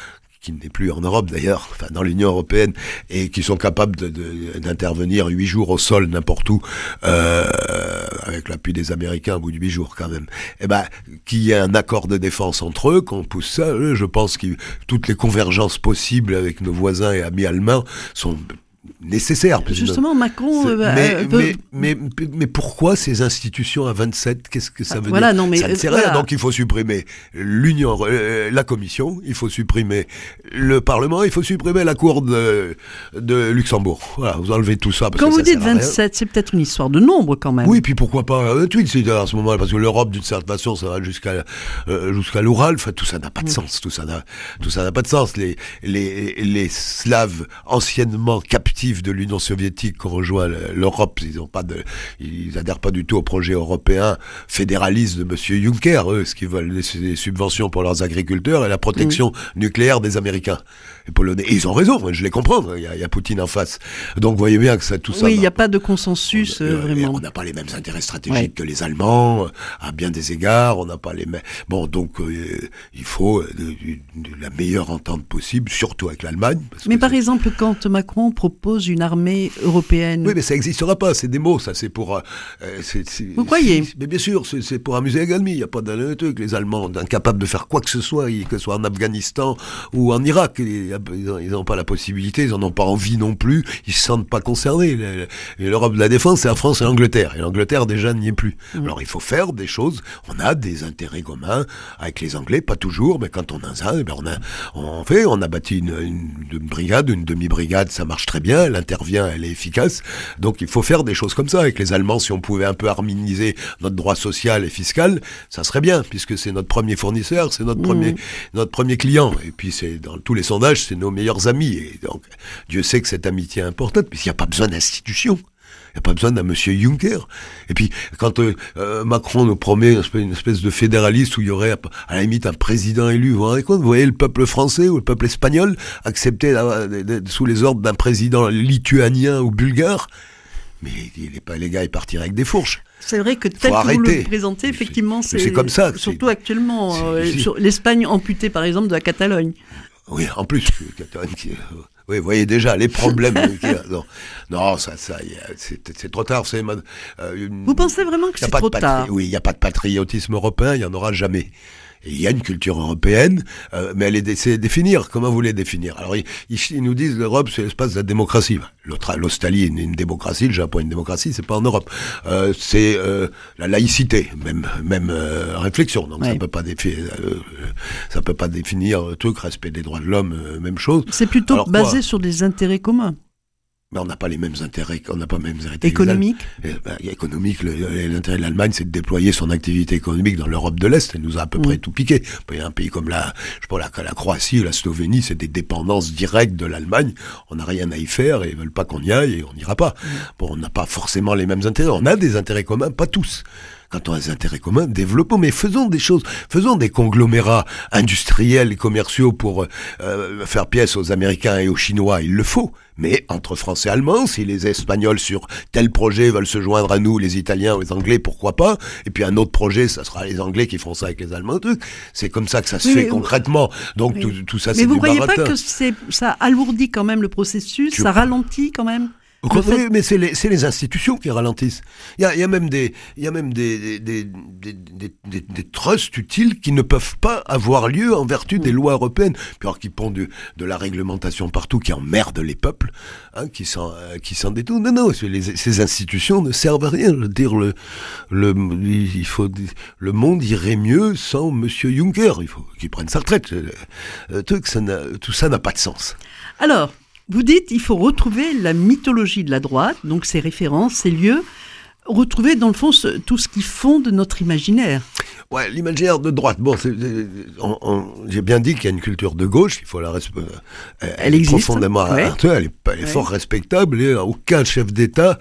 S3: qui n'est plus en Europe d'ailleurs, enfin dans l'Union européenne, et qui sont capables de, de, d'intervenir huit jours au sol n'importe où, euh, avec l'appui des Américains au bout de huit jours quand même. Eh ben, qu'il y ait un accord de défense entre eux, qu'on pousse ça. Je pense que toutes les convergences possibles avec nos voisins et amis allemands sont nécessaire.
S2: Justement, Macron...
S3: Euh, mais, euh, mais, mais, mais, mais pourquoi ces institutions à vingt-sept? Qu'est-ce que ça veut
S2: voilà,
S3: dire?
S2: non, mais,
S3: Ça ne sert à
S2: voilà.
S3: rien. Donc il faut supprimer l'Union, euh, la Commission, il faut supprimer le Parlement, il faut supprimer la Cour de, de Luxembourg. Voilà, vous enlevez tout ça. Parce
S2: Quand
S3: que
S2: vous
S3: ça
S2: dites
S3: sert à rien.
S2: vingt-sept, c'est peut-être une histoire de nombre quand même.
S3: Oui, puis pourquoi pas vingt-huit c'est à ce moment-là, parce que l'Europe, d'une certaine façon, ça va jusqu'à euh, jusqu'à l'Oural. Enfin, tout ça n'a pas de sens. Tout ça n'a tout ça n'a pas de sens. Les les les Slaves anciennement captifs de l'Union soviétique qui ont rejoint l'Europe, ils ont pas de, ils adhèrent pas du tout au projet européen fédéraliste de Monsieur Juncker. Eux, ce qu'ils veulent, des subventions pour leurs agriculteurs et la protection mmh. nucléaire des Américains et Polonais. Et ils ont raison. Je les comprends. Il y a, il y a Poutine en face. Donc, vous voyez bien que ça, tout ça.
S2: Oui, il n'y a pas de consensus
S3: on,
S2: euh, vraiment.
S3: On n'a pas les mêmes intérêts stratégiques ouais. que les Allemands, à bien des égards. On n'a pas les mêmes. Bon, donc euh, il faut euh, de, de, de la meilleure entente possible, surtout avec l'Allemagne. Parce
S2: mais
S3: que
S2: par
S3: c'est...
S2: exemple, quand Macron propose une armée européenne.
S3: Oui, mais ça n'existera pas. C'est des mots. Ça, c'est pour. Euh, c'est, c'est,
S2: Vous croyez?
S3: c'est, Mais bien sûr, c'est, c'est pour amuser les ennemis. Il n'y a pas d'un truc. Les Allemands, incapables de faire quoi que ce soit, que ce soit en Afghanistan ou en Irak, ils n'ont pas la possibilité. Ils n'en ont pas envie non plus. Ils se sentent pas concernés. Et l'Europe de la défense, c'est la France et l'Angleterre. Et l'Angleterre déjà n'y est plus. Mmh. Alors il faut faire des choses. On a des intérêts communs avec les Anglais, pas toujours, mais quand on a ça, eh ben on a, on fait, on a bâti une, une, une brigade, une demi-brigade, ça marche très bien. Elle intervient, elle est efficace. Donc il faut faire des choses comme ça avec les Allemands. Si on pouvait un peu harmoniser notre droit social et fiscal, ça serait bien, puisque c'est notre premier fournisseur, c'est notre mmh. premier, notre premier client. Et puis c'est dans tous les sondages, c'est nos meilleurs amis. Et donc Dieu sait que cette amitié est importante, puisqu'il n'y a pas besoin d'institutions. Il n'y a pas besoin d'un monsieur Juncker. Et puis, quand euh, euh, Macron nous promet une espèce, une espèce de fédéraliste où il y aurait, à la limite, un président élu, vous vous rendez compte? Vous voyez le peuple français ou le peuple espagnol accepter là, sous les ordres d'un président lituanien ou bulgare? Mais il est pas, les gars, ils partiraient avec des fourches.
S2: C'est vrai que tel que vous le présentez, effectivement, c'est,
S3: c'est comme ça.
S2: Surtout
S3: c'est,
S2: actuellement,
S3: c'est,
S2: euh,
S3: c'est,
S2: sur l'Espagne amputée, par exemple, de la Catalogne.
S3: Oui, en plus, Catalogne qui... Oui, vous voyez déjà les problèmes. non, non, ça, ça, c'est, c'est trop tard. C'est, euh, une...
S2: Vous pensez vraiment que c'est trop patri... tard?
S3: Oui, il n'y a pas de patriotisme européen, il n'y en aura jamais. Et il y a une culture européenne, euh, mais elle est c'est définir. Comment vous voulez définir? Alors, ils, ils nous disent l'Europe, c'est l'espace de la démocratie. L'Autre, l'Australie est une, une démocratie, le Japon est une démocratie, c'est pas en Europe. Euh, c'est euh, la laïcité, même même euh, réflexion. Donc ouais. ça peut pas définir, euh, ça peut pas définir le truc, respect des droits de l'homme, euh, même chose.
S2: C'est plutôt Alors, basé
S3: quoi
S2: sur des intérêts communs.
S3: Mais on n'a pas les mêmes intérêts, on n'a pas les mêmes intérêts.
S2: Économique
S3: eh ben, économique, le, l'intérêt de l'Allemagne, c'est de déployer son activité économique dans l'Europe de l'Est. Elle nous a à peu mmh. près tout piqué. Il y a un pays comme la, je sais pas, la, la Croatie ou la Slovénie, c'est des dépendances directes de l'Allemagne. On n'a rien à y faire et ils veulent pas qu'on y aille et on n'ira pas. Mmh. Bon, on n'a pas forcément les mêmes intérêts. On a des intérêts communs, pas tous. Quand on a des intérêts communs, développons, mais faisons des choses, faisons des conglomérats industriels et commerciaux pour euh, faire pièce aux Américains et aux Chinois, il le faut. Mais entre Français et Allemands, si les Espagnols sur tel projet veulent se joindre à nous, les Italiens ou les Anglais, pourquoi pas? Et puis un autre projet, ça sera les Anglais qui font ça avec les Allemands. Truc. C'est comme ça que ça se oui, fait concrètement. Donc oui. tout, tout ça,
S2: mais
S3: c'est
S2: du
S3: baratin.
S2: Mais vous croyez pas que c'est, ça alourdit quand même le processus, Je... ça ralentit quand même?
S3: Oui, fait... mais c'est les, c'est les institutions qui ralentissent. Il y a, il y a même des, il y a même des, des, des, des, des, des trusts utiles qui ne peuvent pas avoir lieu en vertu des lois européennes. Puis alors qu'ils pondent de, de la réglementation partout, qui emmerde les peuples, hein, qui s'en, euh, qui s'en détournent. Non, non, les, ces institutions ne servent à rien. Je veux dire, le, le, il faut, le monde irait mieux sans Monsieur Juncker. Il faut qu'il prenne sa retraite. Le, le truc, ça n'a, tout ça n'a pas de sens.
S2: Alors. Vous dites qu'il faut retrouver la mythologie de la droite, donc ses références, ses lieux, retrouver dans le fond ce, tout ce qui fonde notre imaginaire.
S3: Ouais, l'imaginaire de droite. Bon, c'est, c'est, on, on, j'ai bien dit qu'il y a une culture de gauche. Il faut la respecter. Elle, elle, elle existe. Profondément, ouais. elle est, elle est ouais. fort respectable. Et aucun chef d'État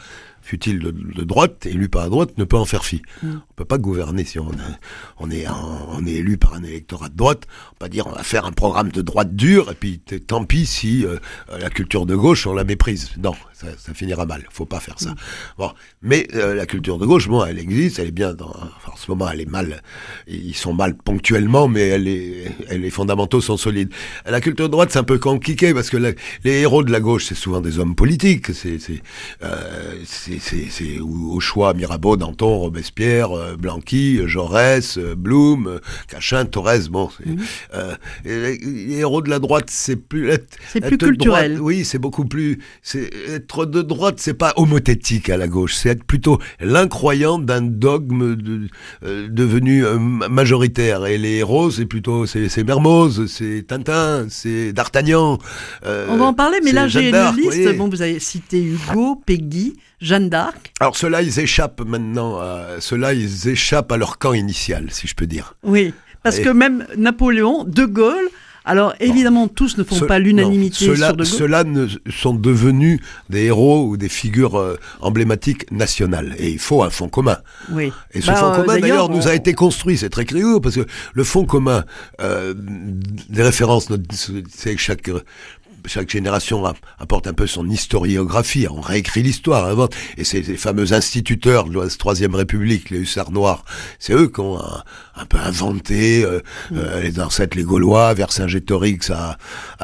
S3: fût-il de, de droite, élu par la droite, ne peut en faire fi.
S2: Mm.
S3: On peut pas gouverner si on, on, est, on est élu par un électorat de droite. On peut pas dire on va faire un programme de droite dur et puis tant pis si euh, la culture de gauche, on la méprise. Non, ça, ça finira mal. Faut pas faire ça. Mm. Bon, mais euh, la culture de gauche, bon, elle existe, elle est bien dans... Enfin, en ce moment, elle est mal... Ils sont mal ponctuellement, mais elle est, elle, les fondamentaux sont solides. La culture de droite, c'est un peu compliqué parce que la, les héros de la gauche, c'est souvent des hommes politiques. C'est, c'est, euh, c'est, c'est, c'est au choix Mirabeau, Danton, Robespierre, euh, Blanqui, Jaurès, euh, Blum, euh, Cachin, Thorez. Bon, c'est, mmh. euh, les, les héros de la droite, c'est plus être,
S2: c'est plus culturel.
S3: Droite, oui, c'est beaucoup plus. C'est, être de droite, c'est pas homothétique à la gauche. C'est être plutôt l'incroyant d'un dogme de, euh, devenu euh, majoritaire. Et les héros, c'est plutôt c'est, c'est Mermoz, c'est Tintin, c'est D'Artagnan.
S2: Euh, On va en parler, mais là j'ai une liste. Bon, vous avez cité Hugo, Peggy, Jeanne d'Arc.
S3: Alors ceux-là, ils échappent maintenant. À, ceux-là, ils échappent à leur camp initial, si je peux dire.
S2: Oui, parce et... que même Napoléon, De Gaulle. Alors évidemment, non. tous ne font Ce, pas l'unanimité non,
S3: ceux-là,
S2: sur De Gaulle.
S3: Ceux-là ne sont devenus des héros ou des figures euh, emblématiques nationales. Et il faut un fonds commun.
S2: Oui.
S3: Et ce
S2: bah,
S3: fonds
S2: euh,
S3: commun, d'ailleurs, d'ailleurs
S2: on...
S3: nous a été construit. C'est très curieux parce que le fonds commun, euh, des références, c'est chaque... Chaque génération apporte un peu son historiographie, on réécrit l'histoire, hein, et ces, ces fameux instituteurs de la Troisième République, les hussards noirs, c'est eux qui ont un, un peu inventé euh, mmh. euh, les ancêtres, les Gaulois, Vercingétorix à,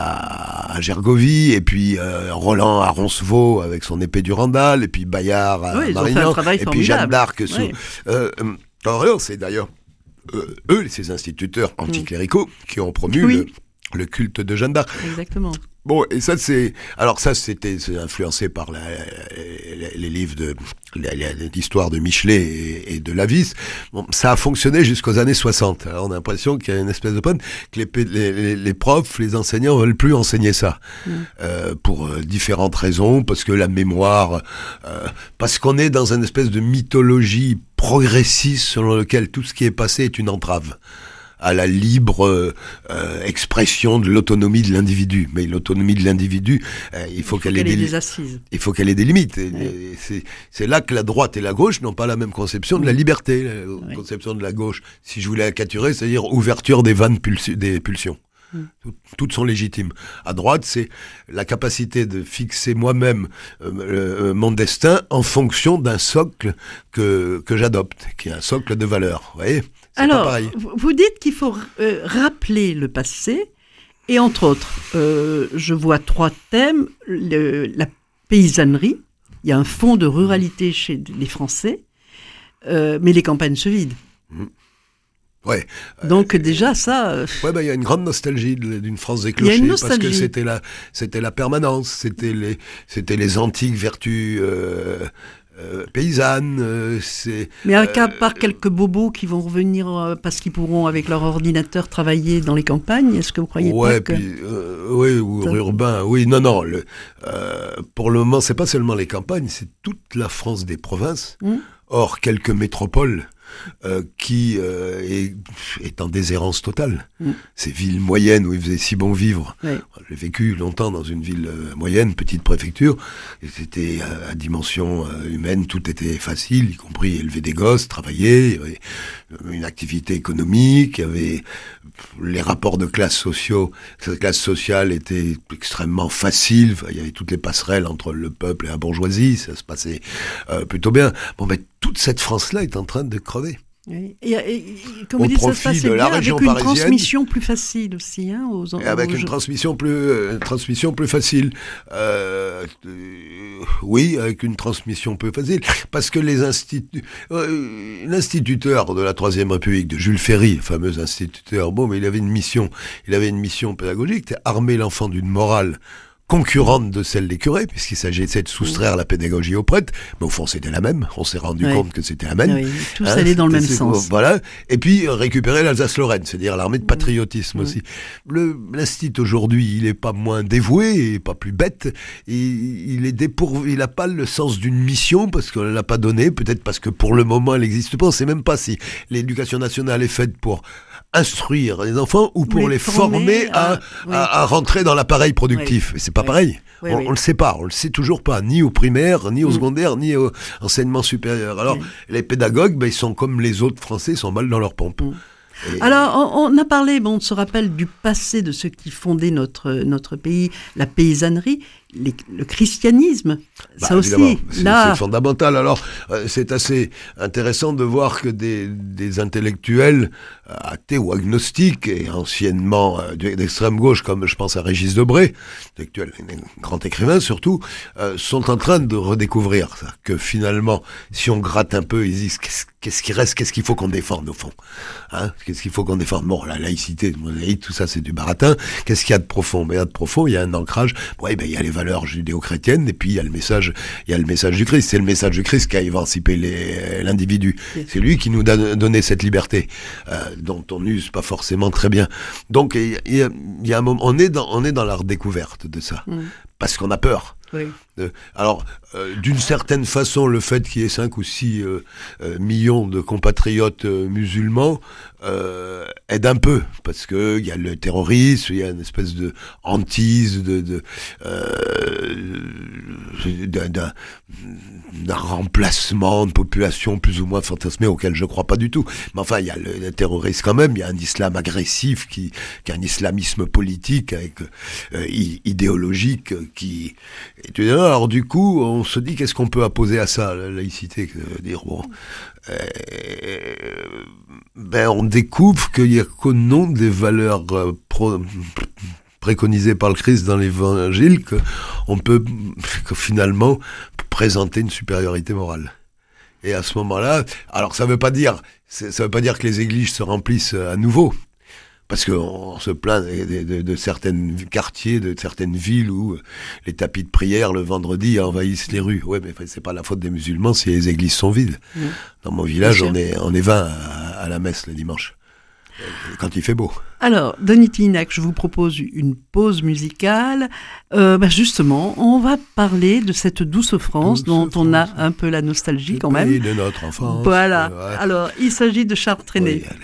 S3: à, à Gergovie, et puis euh, Roland à Roncevaux avec son épée du Randal, et puis Bayard à
S2: oui,
S3: Marignan, et puis Jeanne d'Arc. Sous,
S2: oui.
S3: euh, alors, c'est d'ailleurs euh, eux, ces instituteurs anticléricaux, mmh. qui ont promu
S2: oui.
S3: le, le culte de Jeanne d'Arc.
S2: Exactement.
S3: Bon, et ça, c'est... Alors ça, c'était c'est influencé par la, les, les livres de... l'histoire de Michelet et, et de Lavis. Bon, ça a fonctionné jusqu'aux années soixante. Alors, on a l'impression qu'il y a une espèce de panne, que les, les, les profs, les enseignants veulent plus enseigner ça. Mmh. Euh, pour euh, différentes raisons, parce que la mémoire... Euh, parce qu'on est dans une espèce de mythologie progressiste selon laquelle tout ce qui est passé est une entrave à la libre euh, expression de l'autonomie de l'individu. Mais l'autonomie de l'individu, euh, il faut, il faut qu'elle,
S2: qu'elle
S3: ait
S2: des,
S3: des
S2: assises.
S3: Il faut qu'elle ait des limites.
S2: Oui.
S3: Et c'est, c'est là que la droite et la gauche n'ont pas la même conception de la liberté. La oui. conception de la gauche, si je voulais la caturer, c'est-à-dire ouverture des vannes pulsi- des pulsions. Mmh. Toutes sont légitimes. À droite, c'est la capacité de fixer moi-même euh, euh, mon destin en fonction d'un socle que, que j'adopte, qui est un socle de valeurs. Vous voyez ? C'est
S2: Alors,
S3: pas pareil.
S2: Vous dites qu'il faut euh, rappeler le passé, et entre autres, euh, je vois trois thèmes. Le, la paysannerie, il y a un fond de ruralité chez les Français, euh, mais les campagnes se vident. Mmh.
S3: Ouais.
S2: Donc
S3: euh,
S2: déjà ça. Euh...
S3: Ouais, bah il y a une grande nostalgie d'une France des clochers parce que c'était la, c'était la permanence, c'était les, c'était les antiques vertus euh, euh, paysannes. Euh, c'est.
S2: Mais à euh, part quelques bobos qui vont revenir euh, parce qu'ils pourront avec leur ordinateur travailler dans les campagnes, est-ce que vous croyez
S3: ouais,
S2: pas que...
S3: puis, euh, oui, ou ça... urbain, oui, non, non. Le, euh, pour le moment, c'est pas seulement les campagnes, c'est toute la France des provinces. Hum. Or, quelques métropoles. Euh, qui euh, est, est en déshérence totale. Mmh. Ces villes moyennes où il faisait si bon vivre. Oui. J'ai vécu longtemps dans une ville euh, moyenne, petite préfecture, et c'était à, à dimension euh, humaine, tout était facile, y compris élever des gosses, travailler, il y avait une activité économique, il y avait les rapports de classes sociaux, cette classe sociale était extrêmement facile, il y avait toutes les passerelles entre le peuple et la bourgeoisie, ça se passait euh, plutôt bien. Bon, ben, toute cette France-là est en train de crever.
S2: Oui. Et, et, et comme vous dites, ça se passait bien avec une parisienne, transmission plus facile aussi. Hein, aux,
S3: et avec
S2: aux
S3: une
S2: jeux.
S3: transmission plus, euh, transmission plus facile. Euh, euh, oui, avec une transmission plus facile. Parce que les instituts... Euh, l'instituteur de la Troisième République, de Jules Ferry, le fameux instituteur, bon, mais il avait une mission, il avait une mission pédagogique, c'était armer l'enfant d'une morale concurrente de celle des curés, puisqu'il s'agissait de soustraire mmh. la pédagogie aux prêtres, mais au fond c'était la même, on s'est rendu oui. compte que c'était la même.
S2: Oui, tous hein, allaient dans le même sens.
S3: Voilà, et puis euh, récupérer l'Alsace-Lorraine, c'est-à-dire l'armée de patriotisme mmh. aussi. Le, l'Institut aujourd'hui, il est pas moins dévoué, et pas plus bête, et il est dépourvu, il n'a pas le sens d'une mission, parce qu'on ne l'a pas donné, peut-être parce que pour le moment elle n'existe pas, on ne sait même pas si l'éducation nationale est faite pour instruire les enfants ou pour
S2: les
S3: les former,
S2: former
S3: à,
S2: à- oui.
S3: à, à rentrer dans l'appareil productif.
S2: Oui.
S3: Et c'est pas
S2: Oui.
S3: pareil.
S2: Oui,
S3: on,
S2: oui.
S3: on le sait pas, on le sait toujours pas, ni au primaire, ni au
S2: Mm.
S3: secondaire, ni au enseignement supérieur. Alors,
S2: Oui.
S3: les pédagogues, ben, ils sont comme les autres Français, ils sont mal dans leur pompe.
S2: Mm.
S3: Et-
S2: Alors, on, on a parlé, bon, on se rappelle du passé de ceux qui fondaient notre, notre pays, la paysannerie, les- le christianisme,
S3: Bah,
S2: ça aussi.
S3: évidemment, c'est
S2: Là,
S3: c'est fondamental. Alors, euh, c'est assez intéressant de voir que des, des intellectuels euh, athées ou agnostiques, et anciennement euh, d'extrême gauche, comme je pense à Régis Debray, intellectuel, un grand écrivain surtout, euh, sont en train de redécouvrir ça. Que finalement, si on gratte un peu, ils disent qu'est-ce, qu'est-ce qui reste, qu'est-ce qu'il faut qu'on défende au fond, hein, qu'est-ce qu'il faut qu'on défende. Bon, la laïcité, le laïc, tout ça, c'est du baratin. Qu'est-ce qu'il y a de profond? Mais il y a de profond, il y a un ancrage. Ouais, ben il y a les valeurs judéo-chrétiennes, et puis il y a le message, il y a le message du Christ. C'est le message du Christ qui a émancipé les, l'individu. C'est lui qui nous a donné cette liberté, euh, dont on n'use pas forcément très bien. Donc, il y a, il y a, il y a un moment, on est dans, on est dans la redécouverte de ça.
S2: Mm.
S3: Parce qu'on a peur.
S2: oui.
S3: Euh, alors, euh, d'une certaine façon, le fait qu'il y ait cinq ou six euh, euh, millions de compatriotes euh, musulmans euh, aide un peu, parce que il y a le terrorisme, il y a une espèce de hantise, de, de euh, d'un, d'un, d'un remplacement de population plus ou moins fantasmée auquel je crois pas du tout. Mais enfin, il y a le, le terrorisme quand même, il y a un islam agressif, qui, qui est un islamisme politique, avec euh, i- idéologique, qui... Et tu dis, alors du coup, on se dit qu'est-ce qu'on peut apposer à ça, la laïcité, que dire bon, euh, ben on découvre qu'il y a qu'au nom des valeurs euh, pro, préconisées par le Christ dans l'Évangile que on peut que finalement présenter une supériorité morale. Et à ce moment-là, alors ça veut pas dire, ça veut pas dire que les églises se remplissent à nouveau. Parce qu'on se plaint de, de, de, de certains quartiers, de certaines villes où les tapis de prière le vendredi envahissent les rues. Ouais, mais c'est pas la faute des musulmans si les églises sont vides. Mmh. Dans mon village, on est, on est vingt à, à la messe le dimanche, quand il fait beau.
S2: Alors, Denis Tillinac, je vous propose une pause musicale. Euh, bah justement, on va parler de cette douce France douce dont France. On a un peu la nostalgie
S3: le
S2: quand même.
S3: Pays de notre enfance.
S2: Voilà.
S3: Ouais.
S2: Alors, il s'agit de Charles Trenet.
S3: Oui, allez.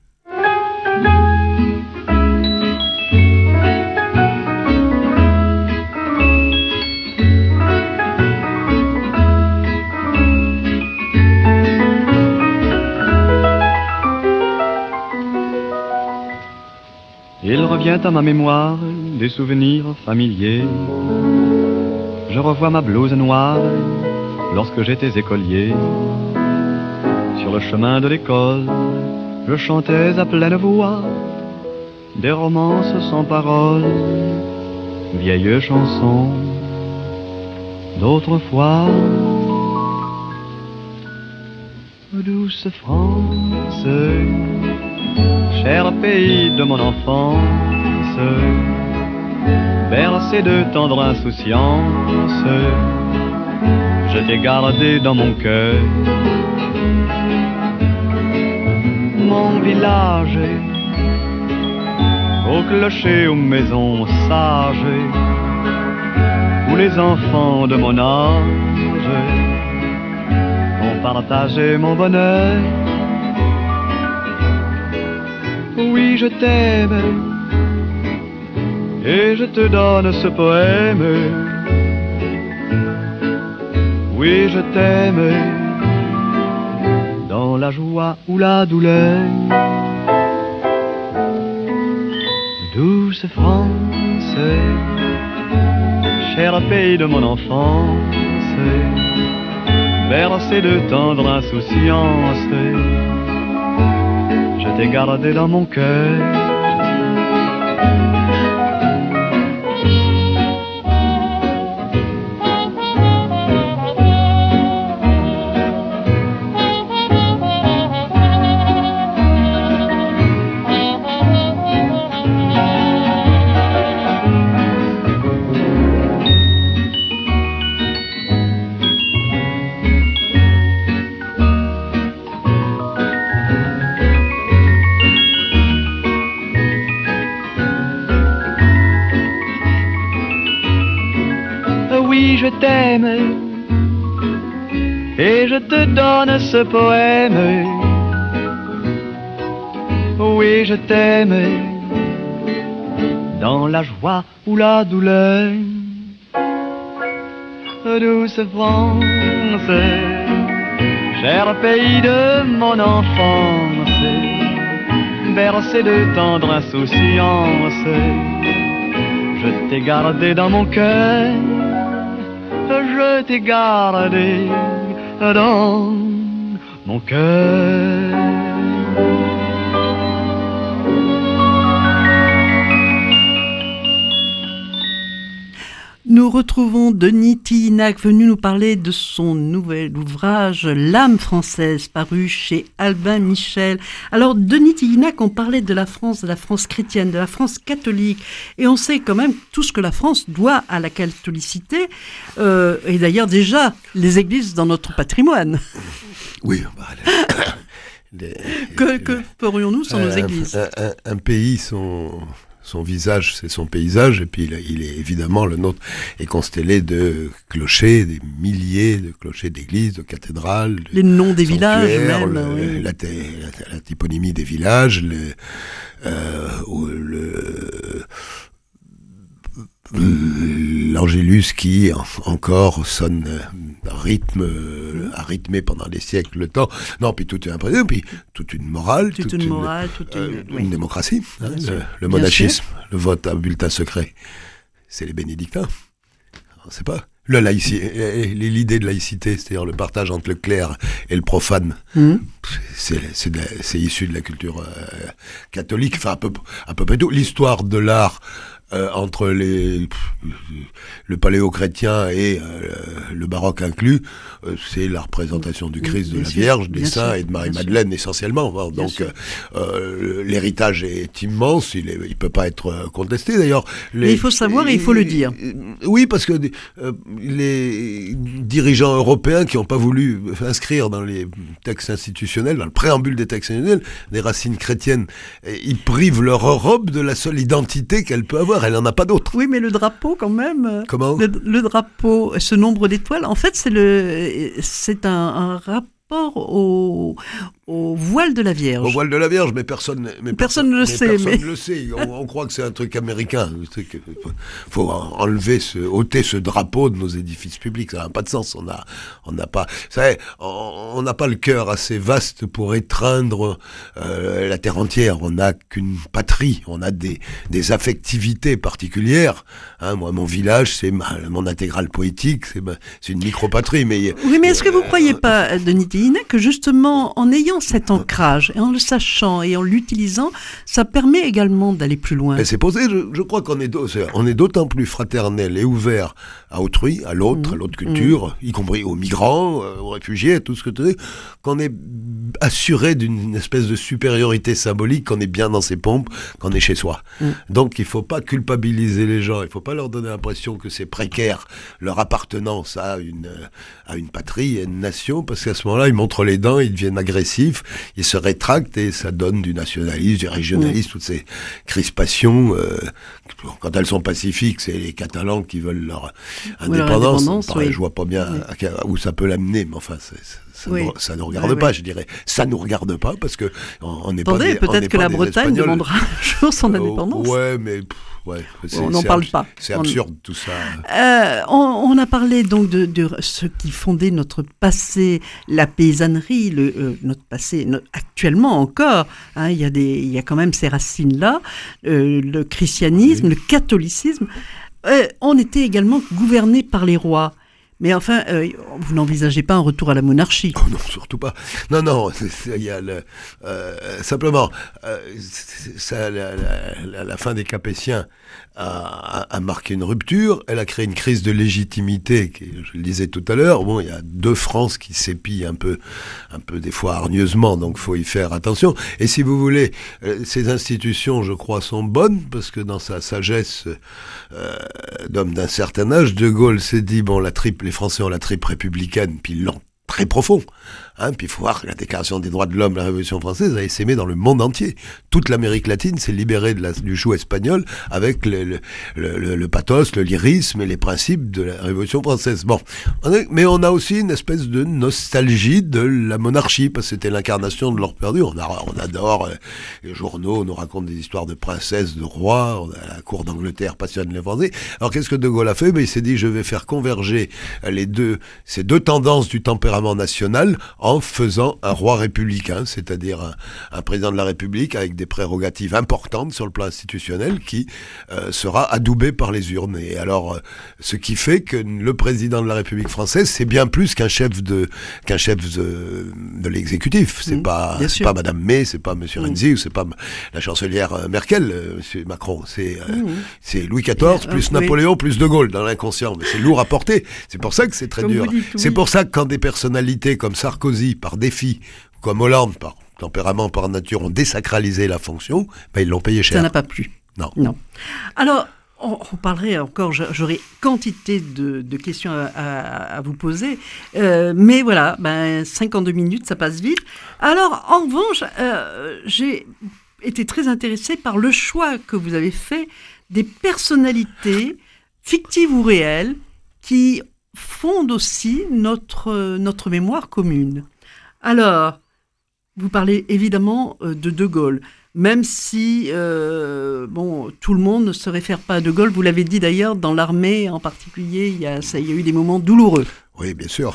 S4: Il revient à ma mémoire des souvenirs familiers. Je revois ma blouse noire lorsque j'étais écolier. Sur le chemin de l'école, je chantais à pleine voix des romances sans paroles, vieilles chansons d'autrefois. Douce France, cher pays de mon enfance, bercé de tendre insouciance, je t'ai gardé dans mon cœur. Mon village, au clocher, aux maisons sages, où les enfants de mon âge ont partagé mon bonheur. Oui, je t'aime, et je te donne ce poème. Oui, je t'aime, dans la joie ou la douleur. Douce France, cher pays de mon enfance, bercé de tendre insouciance, je t'ai gardé dans mon cœur. Je t'aime et je te donne ce poème. oui je t'aimais, dans la joie ou la douleur. Douce France, cher pays de mon enfance, bercé de tendre insouciance, je t'ai gardé dans mon cœur, je t'ai gardé dans mon cœur.
S2: Nous retrouvons Denis Tillinac, venu nous parler de son nouvel ouvrage « L'âme française », paru chez Albin Michel. Alors, Denis Tillinac, on parlait de la France, de la France chrétienne, de la France catholique, et on sait quand même tout ce que la France doit à la catholicité, euh, et d'ailleurs déjà les églises dans notre patrimoine.
S3: Oui, bah, les, les,
S2: que, que ferions-nous sans
S3: un,
S2: nos églises?
S3: un, un, un pays, son... Son visage, c'est son paysage, et puis il, il est évidemment, le nôtre est constellé de clochers, des milliers de clochers d'églises, de cathédrales. De
S2: les noms des villages même.
S3: Le,
S2: oui.
S3: la, la, la typonymie des villages, le, euh, le, l'Angélus qui en, encore sonne un rythme, a rythmé pendant des siècles le temps. Non, puis toute une impression, puis toute une morale,
S2: toute, toute une morale, toute une,
S3: euh,
S2: oui.
S3: une démocratie, hein, le, le
S2: Bien
S3: monachisme,
S2: sûr.
S3: le vote à bulletin secret, c'est les bénédictins. On ne sait pas. Le laïcité, l'idée de laïcité, c'est-à-dire le partage entre le clerc et le profane, mmh. c'est, c'est, la, c'est issu de la culture euh, catholique, enfin à peu, à peu près tout. L'histoire de l'art euh, entre les, le paléo-chrétien et euh, le baroque inclus, euh, c'est la représentation du Christ, de la Vierge, des saints et de Marie-Madeleine essentiellement. Donc euh, l'héritage est immense, il ne peut pas être contesté d'ailleurs. Les,
S2: Mais il faut savoir et il faut le dire.
S3: Oui, parce que euh, les dirigeants européens qui n'ont pas voulu inscrire dans les textes institutionnels, dans le préambule des textes institutionnels, des racines chrétiennes, ils privent leur Europe de la seule identité qu'elle peut avoir. Elle n'en a pas d'autre.
S2: Oui, mais le drapeau, quand même.
S3: Comment ?
S2: le, le drapeau, ce nombre d'étoiles, en fait, c'est le, c'est un, un rapport au, au voile de la Vierge.
S3: Au voile de la Vierge, mais personne, mais
S2: personne ne le sait.
S3: Personne
S2: mais...
S3: le sait. On, on croit que c'est un truc américain. Il faut enlever, ce, ôter ce drapeau de nos édifices publics. Ça n'a pas de sens. On a, on n'a pas, vous savez, on n'a pas le cœur assez vaste pour étreindre euh, la terre entière. On n'a qu'une patrie. On a des, des affectivités particulières. Hein, moi, mon village, c'est ma, mon intégrale poétique. C'est, ma, c'est une micro-patrie. Mais
S2: oui, mais est-ce que vous ne croyez pas, Denis Tillinac, que justement, en ayant cet ancrage, et en le sachant et en l'utilisant, ça permet également d'aller plus loin.
S3: Mais c'est posé, je, je crois qu'on est, on est d'autant plus fraternel et ouvert à autrui, à l'autre, mmh. à l'autre culture, mmh. y compris aux migrants, euh, aux réfugiés, à tout ce que tu veux, qu'on est assuré d'une espèce de supériorité symbolique, qu'on est bien dans ses pompes, qu'on est chez soi. Mmh. Donc il ne faut pas culpabiliser les gens, il ne faut pas leur donner l'impression que c'est précaire leur appartenance à une, à une patrie, à une nation, parce qu'à ce moment-là, ils montrent les dents, ils deviennent agressifs, ils se rétractent et ça donne du nationalisme, du régionalisme, mmh. toutes ces crispations. Euh, quand elles sont pacifiques, c'est les Catalans qui veulent leur indépendance. indépendance pareil, oui. Je vois pas bien oui. où ça peut l'amener, mais enfin, c'est, c'est, ça, oui. ne, ça ne regarde oui, pas, oui. je dirais. Ça ne nous regarde pas parce que on n'est pas des,
S2: peut-être que la Bretagne
S3: Espagnols.
S2: demandera un jour son indépendance.
S3: Euh, ouais, mais pff, ouais, c'est,
S2: on n'en parle pas.
S3: C'est absurde tout ça.
S2: Euh, on, on a parlé donc de, de ce qui fondait notre passé, la paysannerie, le, euh, notre passé notre, actuellement encore. Hein, il y a des, il y a quand même ces racines-là, euh, le christianisme, oui. le catholicisme. Euh, on était également gouverné par les rois. Mais enfin, euh, vous n'envisagez pas un retour à la monarchie.
S3: Oh non, surtout pas. Non, non, il y a le, euh, simplement, euh, ça, la, la, la fin des Capétiens a, a, a marqué une rupture. Elle a créé une crise de légitimité, qui, je le disais tout à l'heure. Bon, il y a deux France qui s'épient un peu, un peu des fois hargneusement, donc faut y faire attention. Et si vous voulez, euh, ces institutions, je crois, sont bonnes parce que dans sa sagesse euh, d'homme d'un certain âge, De Gaulle s'est dit bon, la triple Les Français ont la triple républicaine, puis ils l'ont très profond. Hein, puis il faut voir que la Déclaration des droits de l'homme, la Révolution française, a essaimé dans le monde entier. Toute l'Amérique latine s'est libérée de la, du joug espagnol avec le, le, le, le pathos, le lyrisme et les principes de la Révolution française. Bon, on est, mais on a aussi une espèce de nostalgie de la monarchie, parce que c'était l'incarnation de l'or perdu. On, a, on adore euh, les journaux, on nous raconte des histoires de princesses, de rois, on a, la cour d'Angleterre passionne les Français. Alors qu'est-ce que De Gaulle a fait? Ben, il s'est dit, je vais faire converger les deux, ces deux tendances du tempérament national en faisant un roi républicain, c'est-à-dire un, un président de la République avec des prérogatives importantes sur le plan institutionnel qui euh, sera adoubé par les urnes. Et alors, euh, ce qui fait que le président de la République française, c'est bien plus qu'un chef de qu'un chef de, de l'exécutif. C'est mmh, pas c'est pas Madame May, c'est pas Monsieur mmh. Renzi, ou c'est pas la chancelière Merkel, euh, Monsieur Macron. C'est euh, mmh. c'est Louis quatorze plus euh, Napoléon oui. plus De Gaulle dans l'inconscient. Mais c'est lourd à porter. C'est pour ça que c'est très comme dur. Dites, c'est oui. pour ça que quand des personnalités comme Sarkozy, par défi, comme Hollande, par tempérament, par nature, ont désacralisé la fonction, ben ils l'ont payé cher.
S2: Ça n'a pas plu.
S3: Non.
S2: Non. Alors, on, on parlerait encore, j'aurais quantité de, de questions à, à, à vous poser, euh, mais voilà, ben, cinquante-deux minutes, ça passe vite. Alors, en revanche, euh, j'ai été très intéressée par le choix que vous avez fait des personnalités, fictives ou réelles, qui fondent aussi notre, notre mémoire commune. Alors, vous parlez évidemment de De Gaulle, même si euh, bon, tout le monde ne se réfère pas à De Gaulle. Vous l'avez dit d'ailleurs, dans l'armée en particulier, il y a, ça, il y a eu des moments douloureux.
S3: Oui, bien sûr.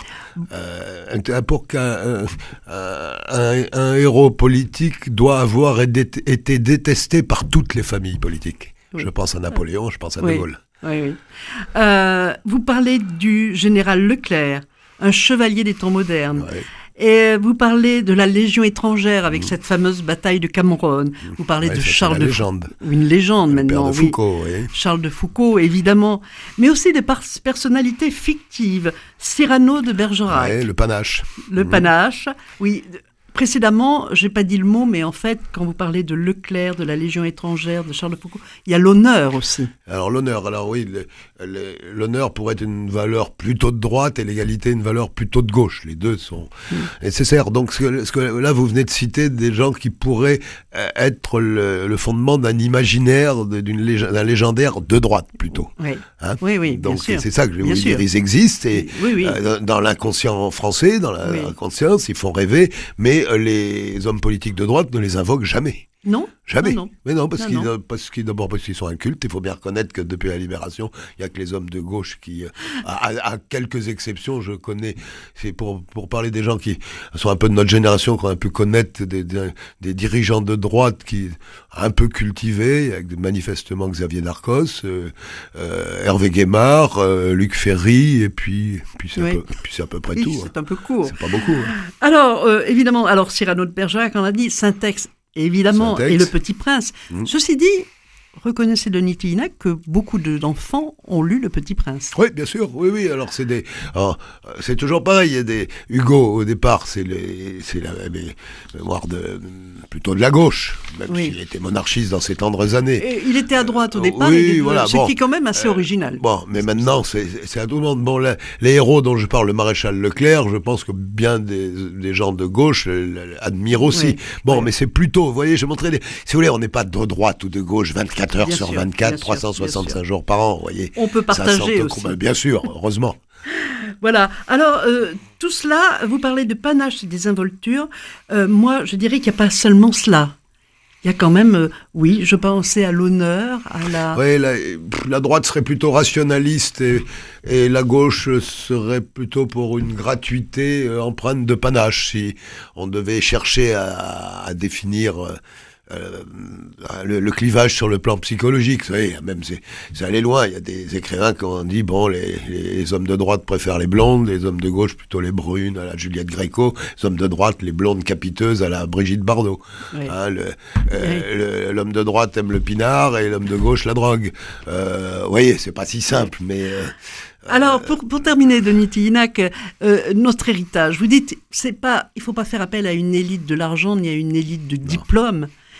S3: Euh, pour qu'un un, un, un héros politique doit avoir été détesté par toutes les familles politiques. Oui. Je pense à Napoléon, je pense à oui. De Gaulle.
S2: Oui, oui. Euh, vous parlez du général Leclerc, un chevalier des temps modernes. Oui. Et vous parlez de la Légion étrangère avec mmh. cette fameuse bataille de Cameroun. Vous parlez ouais, de Charles de
S3: légende.
S2: Foucault. Une légende
S3: le
S2: maintenant.
S3: Père de Foucault, oui.
S2: oui. Charles de Foucault, évidemment. Mais aussi des par- personnalités fictives. Cyrano de Bergerac.
S3: Ouais, le panache.
S2: Le mmh. panache, oui. Précédemment, j'ai pas dit le mot, mais en fait, quand vous parlez de Leclerc, de la Légion étrangère, de Charles de Foucault, il y a l'honneur aussi.
S3: Alors l'honneur, alors oui, le, le, l'honneur pourrait être une valeur plutôt de droite et l'égalité une valeur plutôt de gauche. Les deux sont mmh. nécessaires. Donc ce que, ce que, là, vous venez de citer des gens qui pourraient être le, le fondement d'un imaginaire, d'une lég- d'un légendaire de droite plutôt.
S2: Oui,
S3: hein
S2: oui, oui.
S3: Donc
S2: bien
S3: c'est
S2: sûr.
S3: ça que je voulais dire. Ils existent et oui, oui. Euh, dans l'inconscient français, dans la, oui. l'inconscience, ils font rêver, mais les hommes politiques de droite ne les invoquent jamais.
S2: Non.
S3: Jamais.
S2: Non, non.
S3: Mais non, parce,
S2: non,
S3: qu'ils,
S2: non.
S3: parce qu'ils, d'abord parce qu'ils sont incultes. Il faut bien reconnaître que depuis la Libération, il n'y a que les hommes de gauche qui, à, à, à quelques exceptions, je connais, c'est pour, pour parler des gens qui sont un peu de notre génération, qui ont un peu connaître des, des, des dirigeants de droite qui, un peu cultivés, avec manifestement Xavier Narcos, euh, euh, Hervé Guémard, euh, Luc Ferry, et puis, puis, c'est, oui. un peu, puis c'est à peu près
S2: oui,
S3: tout.
S2: C'est
S3: hein.
S2: un peu court.
S3: C'est pas beaucoup. Hein.
S2: Alors, euh, évidemment, alors Cyrano de Bergerac, on a dit, Syntex, évidemment, et Le Petit Prince. Mmh. Ceci dit, reconnaissez Denis Tillinac que beaucoup d'enfants ont lu Le Petit Prince.
S3: Oui, bien sûr, oui, oui. Alors c'est des, alors, c'est toujours pareil. Il y a des Hugo au départ, c'est les, c'est la mémoire de plutôt de la gauche, même oui. s'il était monarchiste dans ses tendres années.
S2: Et il était à droite au départ,
S3: oui,
S2: et
S3: voilà,
S2: ce
S3: bon,
S2: qui est quand même assez
S3: euh,
S2: original.
S3: Bon, mais maintenant c'est, c'est à tout le monde. Bon, là, les héros dont je parle, le maréchal Leclerc, je pense que bien des, des gens de gauche admirent aussi. Oui, bon, oui. mais c'est plutôt, vous voyez, je montrais, des, si vous voulez, on n'est pas de droite ou de gauche, vingt-quatre heures bien sur sûr, vingt-quatre, trois cent soixante-cinq jours par an, vous voyez.
S2: On peut partager aussi.
S3: Ben, bien sûr, heureusement.
S2: Voilà. Alors, euh, tout cela, vous parlez de panache et des involtures. Euh, moi, je dirais qu'il n'y a pas seulement cela. Il y a quand même, euh, oui, je pensais à l'honneur, à la...
S3: Oui, la, la droite serait plutôt rationaliste et, et la gauche serait plutôt pour une gratuité euh, empreinte de panache, si on devait chercher à, à définir... Euh, Euh, le, le clivage sur le plan psychologique, vous savez, même c'est, c'est allé loin. Il y a des écrivains qui ont dit bon, les, les hommes de droite préfèrent les blondes, les hommes de gauche plutôt les brunes à la Juliette Gréco, les hommes de droite les blondes capiteuses à la Brigitte Bardot. Oui. Hein, le, euh, oui. le, l'homme de droite aime le pinard et l'homme de gauche la drogue. Euh, vous voyez, c'est pas si simple, mais. Euh,
S2: Alors, pour, pour terminer, Denis Tillinac, euh, notre héritage, vous dites, c'est pas, il faut pas faire appel à une élite de l'argent ni à une élite de diplôme.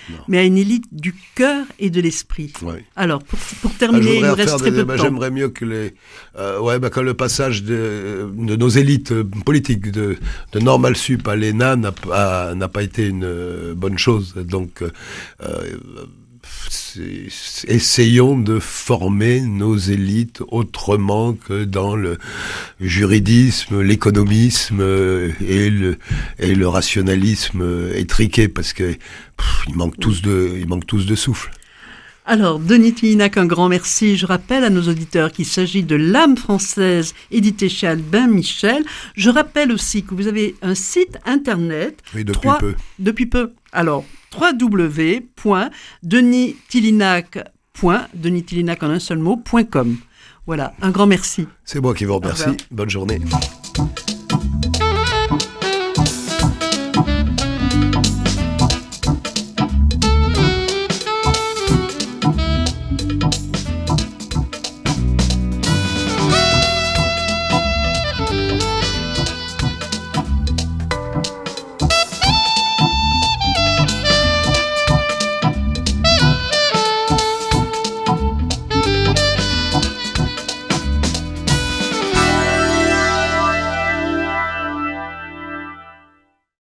S3: non.
S2: mais à une élite du cœur et de l'esprit.
S3: Ouais.
S2: Alors, pour, pour
S3: Ah,
S2: terminer,
S3: je
S2: il nous
S3: voudrais
S2: reste
S3: refaire
S2: très
S3: des-
S2: peu de
S3: bah,
S2: temps.
S3: J'aimerais mieux que les, euh, ouais, bah, que le passage de, de nos élites euh, politiques de, de Normal Sup à l'E N A n'a pas, n'a pas été une euh, bonne chose. Donc, euh, euh, c'est- c'est- essayons de former nos élites autrement que dans le juridisme, l'économisme euh, et le, et le rationalisme euh, étriqué, parce que pff, ils manquent tous de, ils manquent tous de souffle.
S2: Alors, Denis Tillinac, un grand merci. Je rappelle à nos auditeurs qu'il s'agit de L'âme française, édité chez Albin Michel. Je rappelle aussi que vous avez un site internet.
S3: Oui, depuis
S2: trois-
S3: peu.
S2: Depuis peu. Alors, w w w point denis tillinac point com. Denis Tillinac en un seul mot, point com. Voilà, un grand merci.
S3: C'est moi qui vous remercie.
S2: revoir.
S3: Bonne journée.